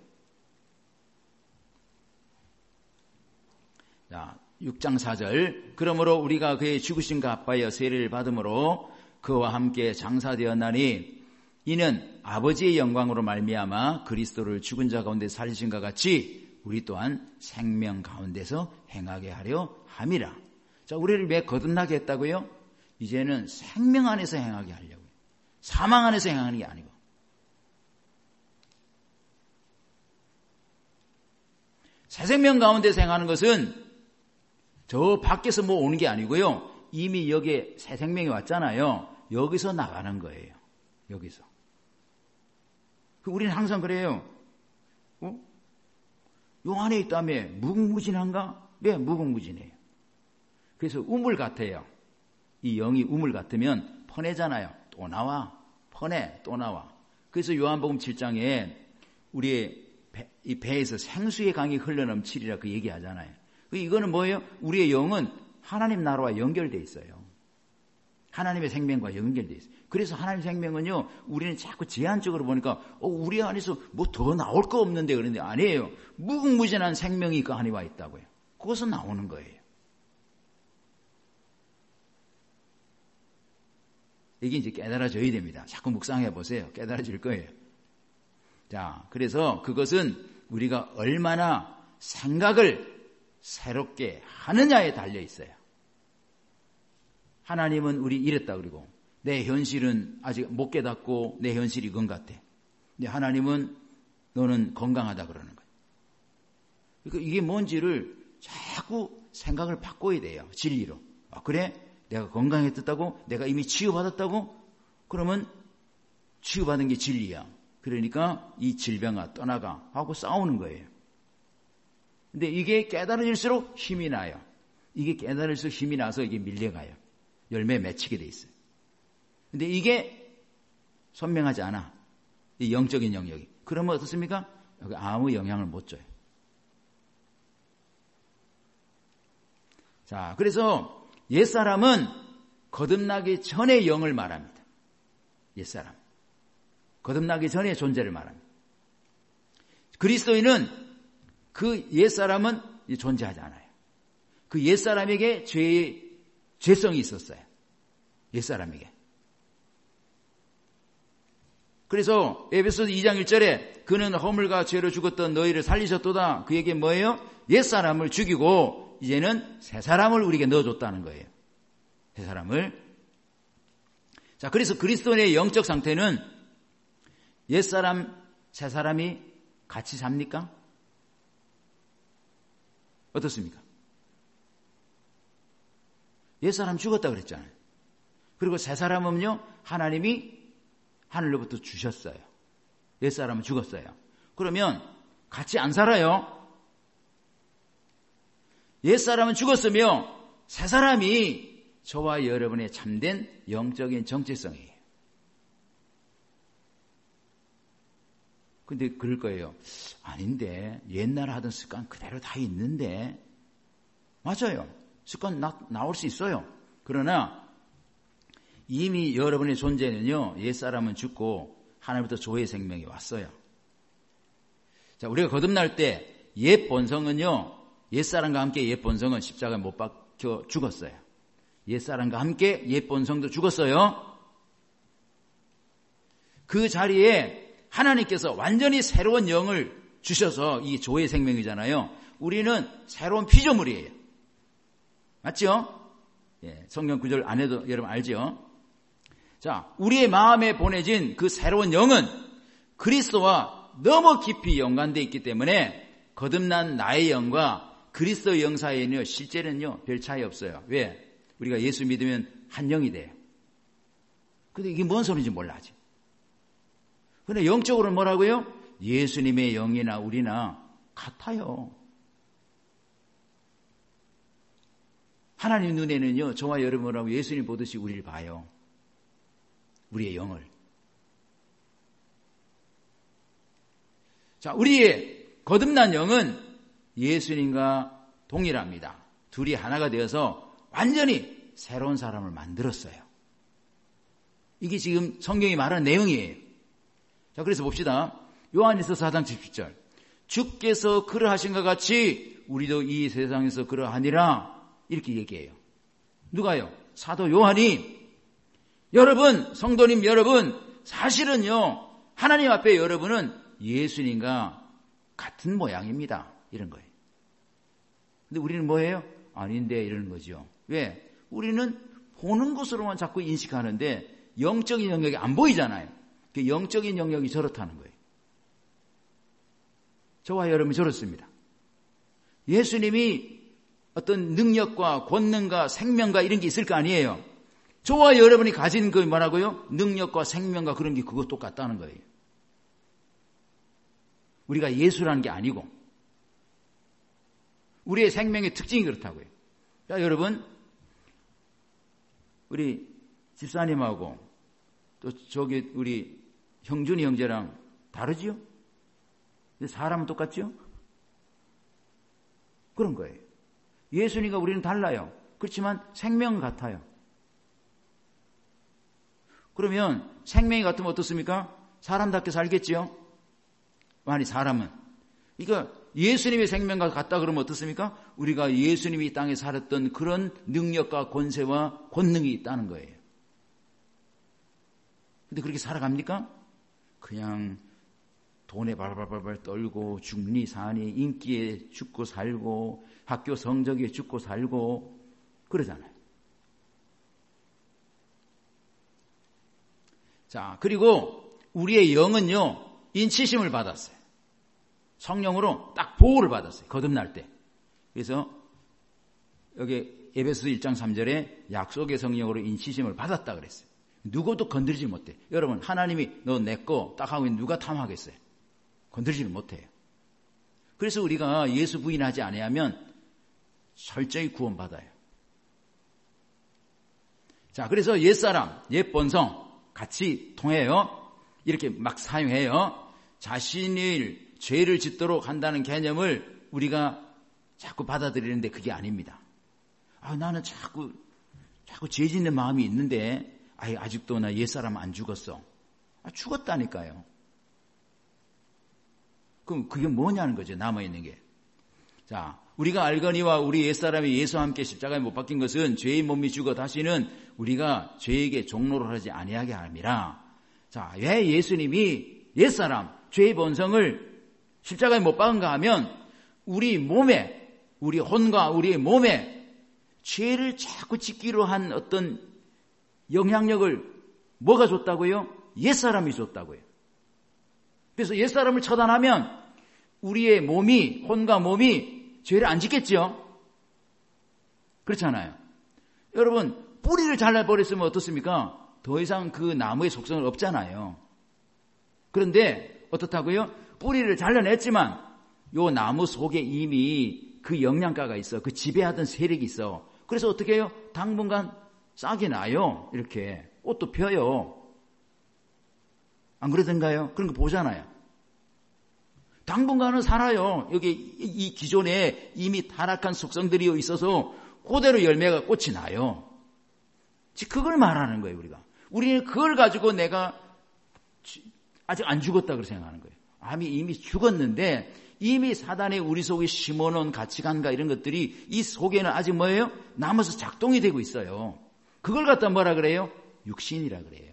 자, 6장 4절. 그러므로 우리가 그의 죽으심과 합하여 세례를 받음으로 그와 함께 장사되었나니 이는 아버지의 영광으로 말미암아 그리스도를 죽은 자 가운데 살리신과 같이 우리 또한 생명 가운데서 행하게 하려 함이라. 자, 우리를 왜 거듭나게 했다고요? 이제는 생명 안에서 행하게 하려고요. 사망 안에서 행하는 게 아니고. 새 생명 가운데서 행하는 것은 저 밖에서 뭐 오는 게 아니고요. 이미 여기에 새 생명이 왔잖아요. 여기서 나가는 거예요. 여기서. 우리는 항상 그래요. 요 안에 있다며 무궁무진한가? 네, 무궁무진해요. 그래서 우물 같아요. 이 영이 우물 같으면 퍼내잖아요. 또 나와. 퍼내. 또 나와. 그래서 요한복음 7장에 우리의 이 배에서 생수의 강이 흘러넘치리라 그 얘기하잖아요. 이거는 뭐예요? 우리의 영은 하나님 나라와 연결되어 있어요. 하나님의 생명과 연결되어 있어요. 그래서 하나님의 생명은요, 우리는 자꾸 제한적으로 보니까 우리 안에서 뭐 더 나올 거 없는데 그런데 아니에요. 무궁무진한 생명이 그 안에 와 있다고요. 그것은 나오는 거예요. 이게 이제 깨달아져야 됩니다. 자꾸 묵상해 보세요. 깨달아질 거예요. 자, 그래서 그것은 우리가 얼마나 생각을 새롭게 하느냐에 달려 있어요. 하나님은 우리 이랬다 그러고 내 현실은 아직 못 깨닫고 내 현실이 이건 같아. 근데 하나님은 너는 건강하다 그러는 거예요. 그러니까 이게 뭔지를 자꾸 생각을 바꿔야 돼요. 진리로. 그래? 내가 건강해졌다고? 내가 이미 치유받았다고? 그러면 치유받은 게 진리야. 그러니까 이 질병아 떠나가 하고 싸우는 거예요. 근데 이게 깨달아질수록 힘이 나요. 이게 깨달을수록 힘이 나서 이게 밀려가요. 열매에 맺히게 돼 있어요. 근데 이게 선명하지 않아. 이 영적인 영역이. 그러면 어떻습니까? 여기 아무 영향을 못 줘요. 자, 그래서 옛사람은 거듭나기 전의 영을 말합니다. 옛사람. 거듭나기 전의 존재를 말합니다. 그리스도인은 그 옛사람은 존재하지 않아요. 그 옛사람에게 죄성이 있었어요. 옛사람에게. 그래서 에베소서 2장 1절에 그는 허물과 죄로 죽었던 너희를 살리셨도다. 그에게 뭐예요? 옛사람을 죽이고 이제는 새사람을 우리에게 넣어줬다는 거예요. 새사람을. 자, 그래서 그리스도인의 영적 상태는 옛사람, 새사람이 같이 삽니까? 어떻습니까? 옛사람 죽었다 그랬잖아요. 그리고 새사람은요, 하나님이 하늘로부터 주셨어요. 옛사람은 죽었어요. 그러면 같이 안 살아요. 옛사람은 죽었으며 새 사람이 저와 여러분의 참된 영적인 정체성이에요. 근데 그럴 거예요. 아닌데 옛날에 하던 습관 그대로 다 있는데. 맞아요. 습관 나올 수 있어요. 그러나 이미 여러분의 존재는요, 옛사람은 죽고 하나님부터 조의 생명이 왔어요. 자, 우리가 거듭날 때 옛 본성은요, 옛사람과 함께 옛 본성은 십자가에 못 박혀 죽었어요. 옛사람과 함께 옛 본성도 죽었어요. 그 자리에 하나님께서 완전히 새로운 영을 주셔서, 이 조의 생명이잖아요. 우리는 새로운 피조물이에요. 맞죠? 예, 성경 구절 안 해도 여러분 알죠? 자, 우리의 마음에 보내진 그 새로운 영은 그리스도와 너무 깊이 연관되어 있기 때문에 거듭난 나의 영과 그리스도의 영 사이에는요, 실제는요, 별 차이 없어요. 왜? 우리가 예수 믿으면 한 영이 돼요. 근데 이게 뭔 소리인지 몰라지. 근데 영적으로는 뭐라고요? 예수님의 영이나 우리나 같아요. 하나님 눈에는요, 저와 여러분하고 예수님 보듯이 우리를 봐요. 우리의 영을. 자, 우리의 거듭난 영은 예수님과 동일합니다. 둘이 하나가 되어서 완전히 새로운 사람을 만들었어요. 이게 지금 성경이 말하는 내용이에요. 자, 그래서 봅시다. 요한일서 4장 17절. 주께서 그러하신 것 같이 우리도 이 세상에서 그러하니라. 이렇게 얘기해요. 누가요? 사도 요한이. 여러분, 성도님 여러분, 사실은요, 하나님 앞에 여러분은 예수님과 같은 모양입니다. 이런 거예요. 근데 우리는 뭐예요? 아닌데 이러는 거죠. 왜? 우리는 보는 것으로만 자꾸 인식하는데 영적인 영역이 안 보이잖아요. 그 영적인 영역이 저렇다는 거예요. 저와 여러분이 저렇습니다. 예수님이 어떤 능력과 권능과 생명과 이런 게 있을 거 아니에요. 저와 여러분이 가진 그 뭐라고요? 능력과 생명과 그런 게 그거 똑같다는 거예요. 우리가 예수라는 게 아니고 우리의 생명의 특징이 그렇다고요. 자, 여러분, 우리 집사님하고 또 저기 우리 형준이 형제랑 다르지요? 근데 사람은 똑같지요? 그런 거예요. 예수님과 우리는 달라요. 그렇지만 생명은 같아요. 그러면 생명이 같으면 어떻습니까? 사람답게 살겠지요? 아니, 사람은. 그러니까 예수님의 생명과 같다 그러면 어떻습니까? 우리가 예수님이 이 땅에 살았던 그런 능력과 권세와 권능이 있다는 거예요. 근데 그렇게 살아갑니까? 그냥 돈에 발발발발 떨고 죽니 사니 인기에 죽고 살고 학교 성적에 죽고 살고 그러잖아요. 자, 그리고 우리의 영은요, 인치심을 받았어요. 성령으로 딱 보호를 받았어요. 거듭날 때. 그래서 여기 에베소서 1장 3절에 약속의 성령으로 인치심을 받았다 그랬어요. 누구도 건드리지 못해. 여러분, 하나님이 너 내 거 딱 하고 있는 누가 탐하겠어요? 건드리지를 못해요. 그래서 우리가 예수 부인하지 아니하면 철저히 구원받아요. 자, 그래서 옛사람, 옛본성 같이 통해요. 이렇게 막 사용해요. 자신이 죄를 짓도록 한다는 개념을 우리가 자꾸 받아들이는데 그게 아닙니다. 나는 자꾸 죄 짓는 마음이 있는데 아직도 나 옛사람 안 죽었어. 죽었다니까요. 그럼 그게 뭐냐는 거죠. 남아있는 게. 자, 우리가 알거니와 우리 옛사람이 예수와 함께 십자가에 못 박힌 것은 죄의 몸이 죽어 다시는 우리가 죄에게 종로를 하지 아니하게 함이라. 자, 왜 예수님이 옛사람, 죄의 본성을 십자가에 못 박은가 하면 우리 몸에, 우리 혼과 우리의 몸에 죄를 자꾸 짓기로 한 어떤 영향력을 뭐가 줬다고요? 옛사람이 줬다고요. 그래서 옛사람을 처단하면 우리의 몸이, 혼과 몸이 죄를 안 짓겠죠? 그렇잖아요. 여러분, 뿌리를 잘라버렸으면 어떻습니까? 더 이상 그 나무의 속성은 없잖아요. 그런데 어떻다고요? 뿌리를 잘라냈지만 요 나무 속에 이미 그 영양가가 있어. 그 지배하던 세력이 있어. 그래서 어떻게 해요? 당분간 싹이 나요. 이렇게 꽃도 펴요. 안 그러던가요? 그런 거 보잖아요. 당분간은 살아요. 여기 이 기존에 이미 타락한 속성들이 있어서 그대로 열매가 꽃이 나요. 그걸 말하는 거예요, 우리가. 우리는 그걸 가지고 내가 아직 안 죽었다 그렇게 생각하는 거예요. 이미 죽었는데 이미 사단이 우리 속에 심어놓은 가치관과 이런 것들이 이 속에는 아직 뭐예요? 남아서 작동이 되고 있어요. 그걸 갖다 뭐라 그래요? 육신이라 그래요.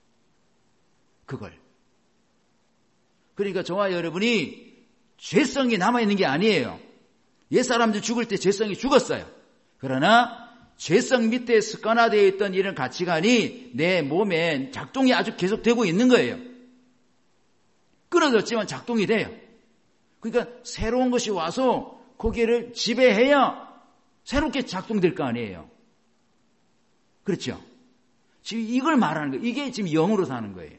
그걸. 그러니까 저와 여러분이 죄성이 남아있는 게 아니에요. 옛사람들 죽을 때 죄성이 죽었어요. 그러나 죄성 밑에 습관화되어 있던 이런 가치관이 내 몸에 작동이 아주 계속되고 있는 거예요. 끊어졌지만 작동이 돼요. 그러니까 새로운 것이 와서 거기를 지배해야 새롭게 작동될 거 아니에요. 그렇죠? 지금 이걸 말하는 거예요. 이게 지금 영으로 사는 거예요.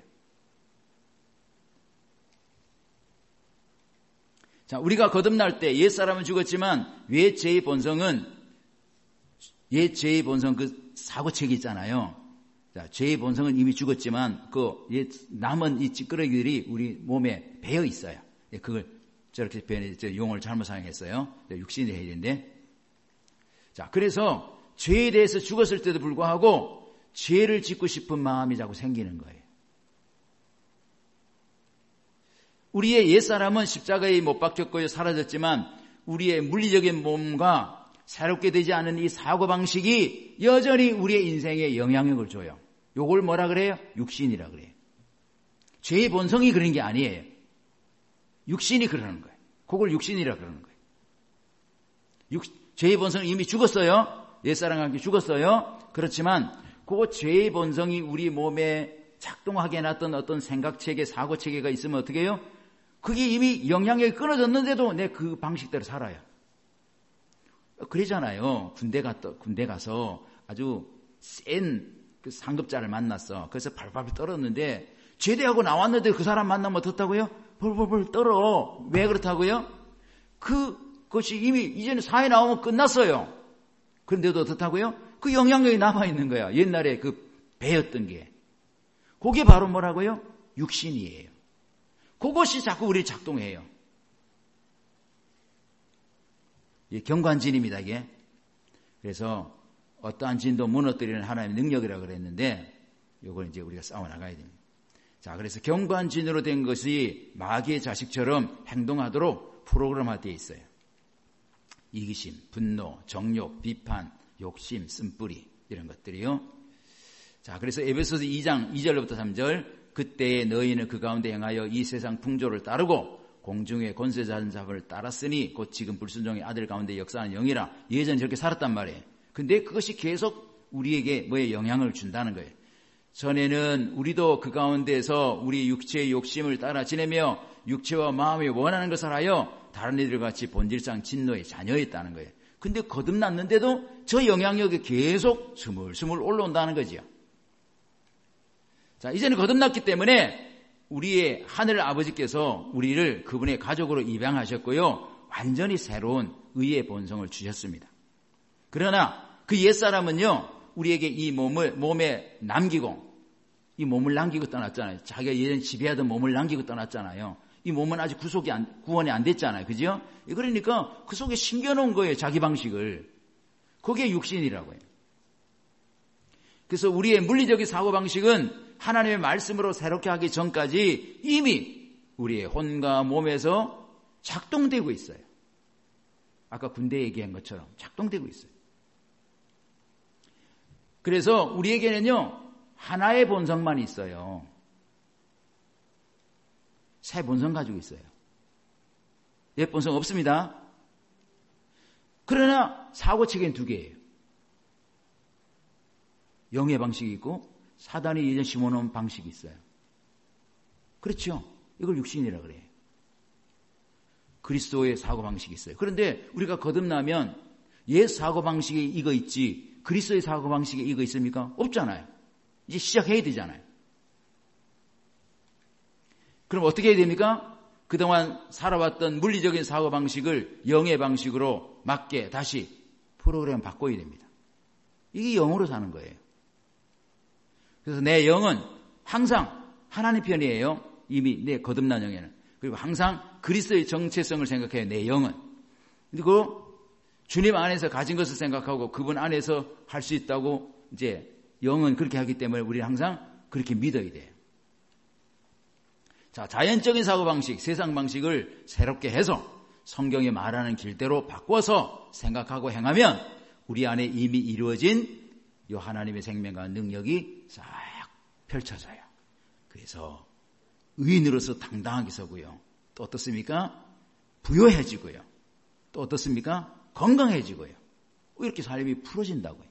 자, 우리가 거듭날 때 옛사람은 죽었지만 옛 죄의 본성은 옛 죄의 본성 그 사고책이 있잖아요. 자, 죄의 본성은 이미 죽었지만 그 옛 남은 이 찌끄러기들이 우리 몸에 배어 있어요. 그걸 저렇게 표현해서 용어를 잘못 사용했어요. 육신이 해야 되는데. 자, 그래서 죄에 대해서 죽었을 때도 불구하고 죄를 짓고 싶은 마음이 자꾸 생기는 거예요. 우리의 옛사람은 십자가에 못 박혔고요, 사라졌지만 우리의 물리적인 몸과 새롭게 되지 않은 이 사고방식이 여전히 우리의 인생에 영향력을 줘요. 요걸 뭐라 그래요? 육신이라 그래요. 죄의 본성이 그런 게 아니에요. 육신이 그러는 거예요. 그걸 육신이라 그러는 거예요. 죄의 본성은 이미 죽었어요. 옛사람과 함께 죽었어요. 그렇지만 그 죄의 본성이 우리 몸에 작동하게 해놨던 어떤 생각체계, 사고체계가 있으면 어떻게 해요? 그게 이미 영향력이 끊어졌는데도 내 그 방식대로 살아요. 그러잖아요. 군대 가서 아주 센 그 상급자를 만났어. 그래서 발발 떨었는데 제대하고 나왔는데 그 사람 만나면 어떻다고요? 벌벌벌 떨어. 왜 그렇다고요? 그것이 이미 이제는 사회 나오면 끝났어요. 그런데도 어떻다고요? 그 영향력이 남아있는 거야. 옛날에 그 배였던 게. 그게 바로 뭐라고요? 육신이에요. 그것이 자꾸 우리 작동해요. 이게 경관진입니다, 이게. 그래서 어떠한 진도 무너뜨리는 하나님의 능력이라고 그랬는데, 이걸 이제 우리가 싸워나가야 됩니다. 자, 그래서 경관진으로 된 것이 마귀의 자식처럼 행동하도록 프로그램화되어 있어요. 이기심, 분노, 정욕, 비판, 욕심, 쓴뿌리, 이런 것들이요. 자, 그래서 에베소서 2장 2절부터 3절, 그때에 너희는 그 가운데 행하여 이 세상 풍조를 따르고 공중의 권세자는 잡을 따랐으니 곧 지금 불순종의 아들 가운데 역사하는 영이라. 예전에 저렇게 살았단 말이에요. 근데 그것이 계속 우리에게 뭐에 영향을 준다는 거예요. 전에는 우리도 그 가운데서 우리 육체의 욕심을 따라 지내며 육체와 마음이 원하는 것을 하여 다른 이들과 같이 본질상 진노의 자녀였다는 거예요. 근데 거듭났는데도 저 영향력이 계속 스물스물 올라온다는 거지요. 자, 이제는 거듭났기 때문에 우리의 하늘 아버지께서 우리를 그분의 가족으로 입양하셨고요. 완전히 새로운 의의 본성을 주셨습니다. 그러나 그 옛사람은요, 우리에게 이 몸에 남기고, 이 몸을 남기고 떠났잖아요. 자기가 예전에 지배하던 몸을 남기고 떠났잖아요. 이 몸은 아직 구원이 안 됐잖아요. 그죠? 그러니까 그 속에 심겨놓은 거예요. 자기 방식을. 그게 육신이라고 해요. 그래서 우리의 물리적인 사고방식은 하나님의 말씀으로 새롭게 하기 전까지 이미 우리의 혼과 몸에서 작동되고 있어요. 아까 군대 얘기한 것처럼 작동되고 있어요. 그래서 우리에게는요, 하나의 본성만 있어요. 새 본성 가지고 있어요. 옛 본성 없습니다. 그러나 사고체계는 두 개예요. 영의 방식이 있고 사단이 예전 심어놓은 방식이 있어요. 그렇죠? 이걸 육신이라 그래요. 그리스도의 사고방식이 있어요. 그런데 우리가 거듭나면 옛 사고방식이 이거 있지 그리스도의 사고방식이 이거 있습니까? 없잖아요. 이제 시작해야 되잖아요. 그럼 어떻게 해야 됩니까? 그동안 살아왔던 물리적인 사고방식을 영의 방식으로 맞게 다시 프로그램 바꿔야 됩니다. 이게 영으로 사는 거예요. 그래서 내 영은 항상 하나님 편이에요. 이미 내 거듭난 영에는. 그리고 항상 그리스도의 정체성을 생각해요. 내 영은. 그리고 주님 안에서 가진 것을 생각하고 그분 안에서 할 수 있다고 이제 영은 그렇게 하기 때문에 우리는 항상 그렇게 믿어야 돼요. 자, 자연적인 사고방식, 세상 방식을 새롭게 해서 성경이 말하는 길대로 바꿔서 생각하고 행하면 우리 안에 이미 이루어진 이 하나님의 생명과 능력이 싹 펼쳐져요. 그래서 의인으로서 당당하게 서고요. 또 어떻습니까? 부요해지고요. 또 어떻습니까? 건강해지고요. 이렇게 삶이 풀어진다고요.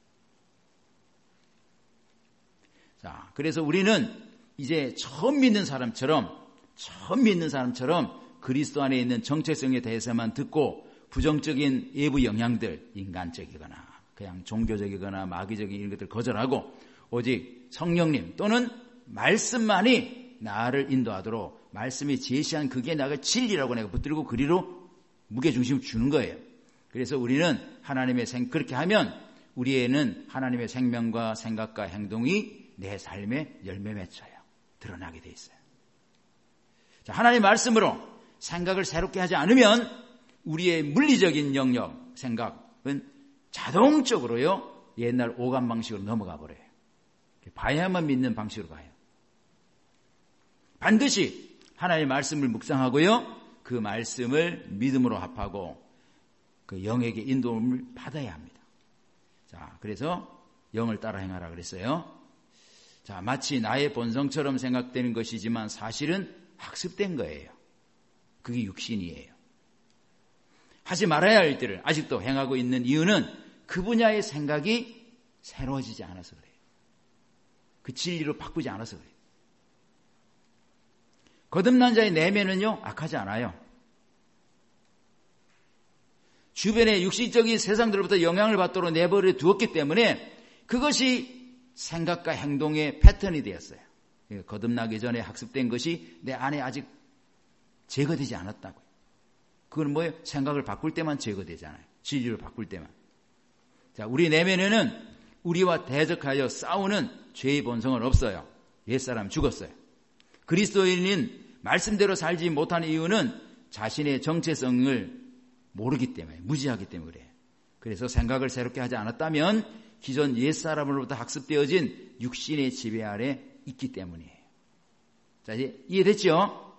자, 그래서 우리는 이제 처음 믿는 사람처럼 그리스도 안에 있는 정체성에 대해서만 듣고 부정적인 외부 영향들, 인간적이거나 그냥 종교적이거나 마귀적인 이런 것들 거절하고 오직 성령님 또는 말씀만이 나를 인도하도록 말씀이 제시한 그게 나가 진리라고 내가 붙들고 그리로 무게중심을 주는 거예요. 그래서 우리는 그렇게 하면 우리에는 하나님의 생명과 생각과 행동이 내 삶에 열매 맺혀요. 드러나게 돼 있어요. 자, 하나님의 말씀으로 생각을 새롭게 하지 않으면 우리의 물리적인 영역, 생각은 자동적으로요 옛날 오감 방식으로 넘어가 버려요. 봐야만 믿는 방식으로 가요. 반드시 하나님의 말씀을 묵상하고요 그 말씀을 믿음으로 합하고 그 영에게 인도움을 받아야 합니다. 자, 그래서 영을 따라 행하라 그랬어요. 자, 마치 나의 본성처럼 생각되는 것이지만 사실은 학습된 거예요. 그게 육신이에요. 하지 말아야 할 일들을 아직도 행하고 있는 이유는 그 분야의 생각이 새로워지지 않아서 그래요. 그 진리로 바꾸지 않아서 그래요. 거듭난 자의 내면은요 악하지 않아요. 주변의 육신적인 세상들로부터 영향을 받도록 내버려 두었기 때문에 그것이 생각과 행동의 패턴이 되었어요. 거듭나기 전에 학습된 것이 내 안에 아직 제거되지 않았다고요. 그건 뭐예요? 생각을 바꿀 때만 제거되잖아요. 진리를 바꿀 때만. 자, 우리 내면에는 우리와 대적하여 싸우는 죄의 본성은 없어요. 옛사람 죽었어요. 그리스도인인 말씀대로 살지 못하는 이유는 자신의 정체성을 모르기 때문에, 무지하기 때문에 그래요. 그래서 생각을 새롭게 하지 않았다면 기존 옛사람으로부터 학습되어진 육신의 지배 아래 있기 때문이에요. 자, 이제 이해됐죠?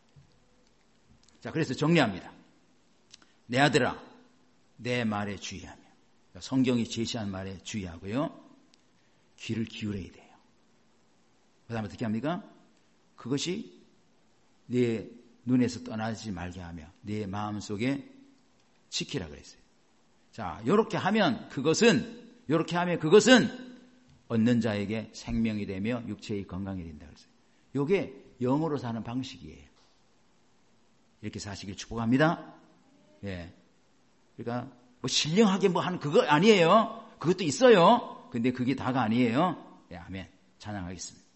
자, 그래서 정리합니다. 내 아들아, 내 말에 주의하며. 성경이 제시한 말에 주의하고요. 귀를 기울여야 돼요. 그 다음에 어떻게 합니까? 그것이 내 눈에서 떠나지 말게 하며 내 마음속에 지키라 그랬어요. 자, 이렇게 하면 그것은 얻는 자에게 생명이 되며 육체의 건강이 된다 그랬어요. 이게 영으로 사는 방식이에요. 이렇게 사시길 축복합니다. 예. 그러니까 뭐 신령하게 뭐 하는 그거 아니에요. 그것도 있어요. 근데 그게 다가 아니에요. 예, 아멘. 찬양하겠습니다.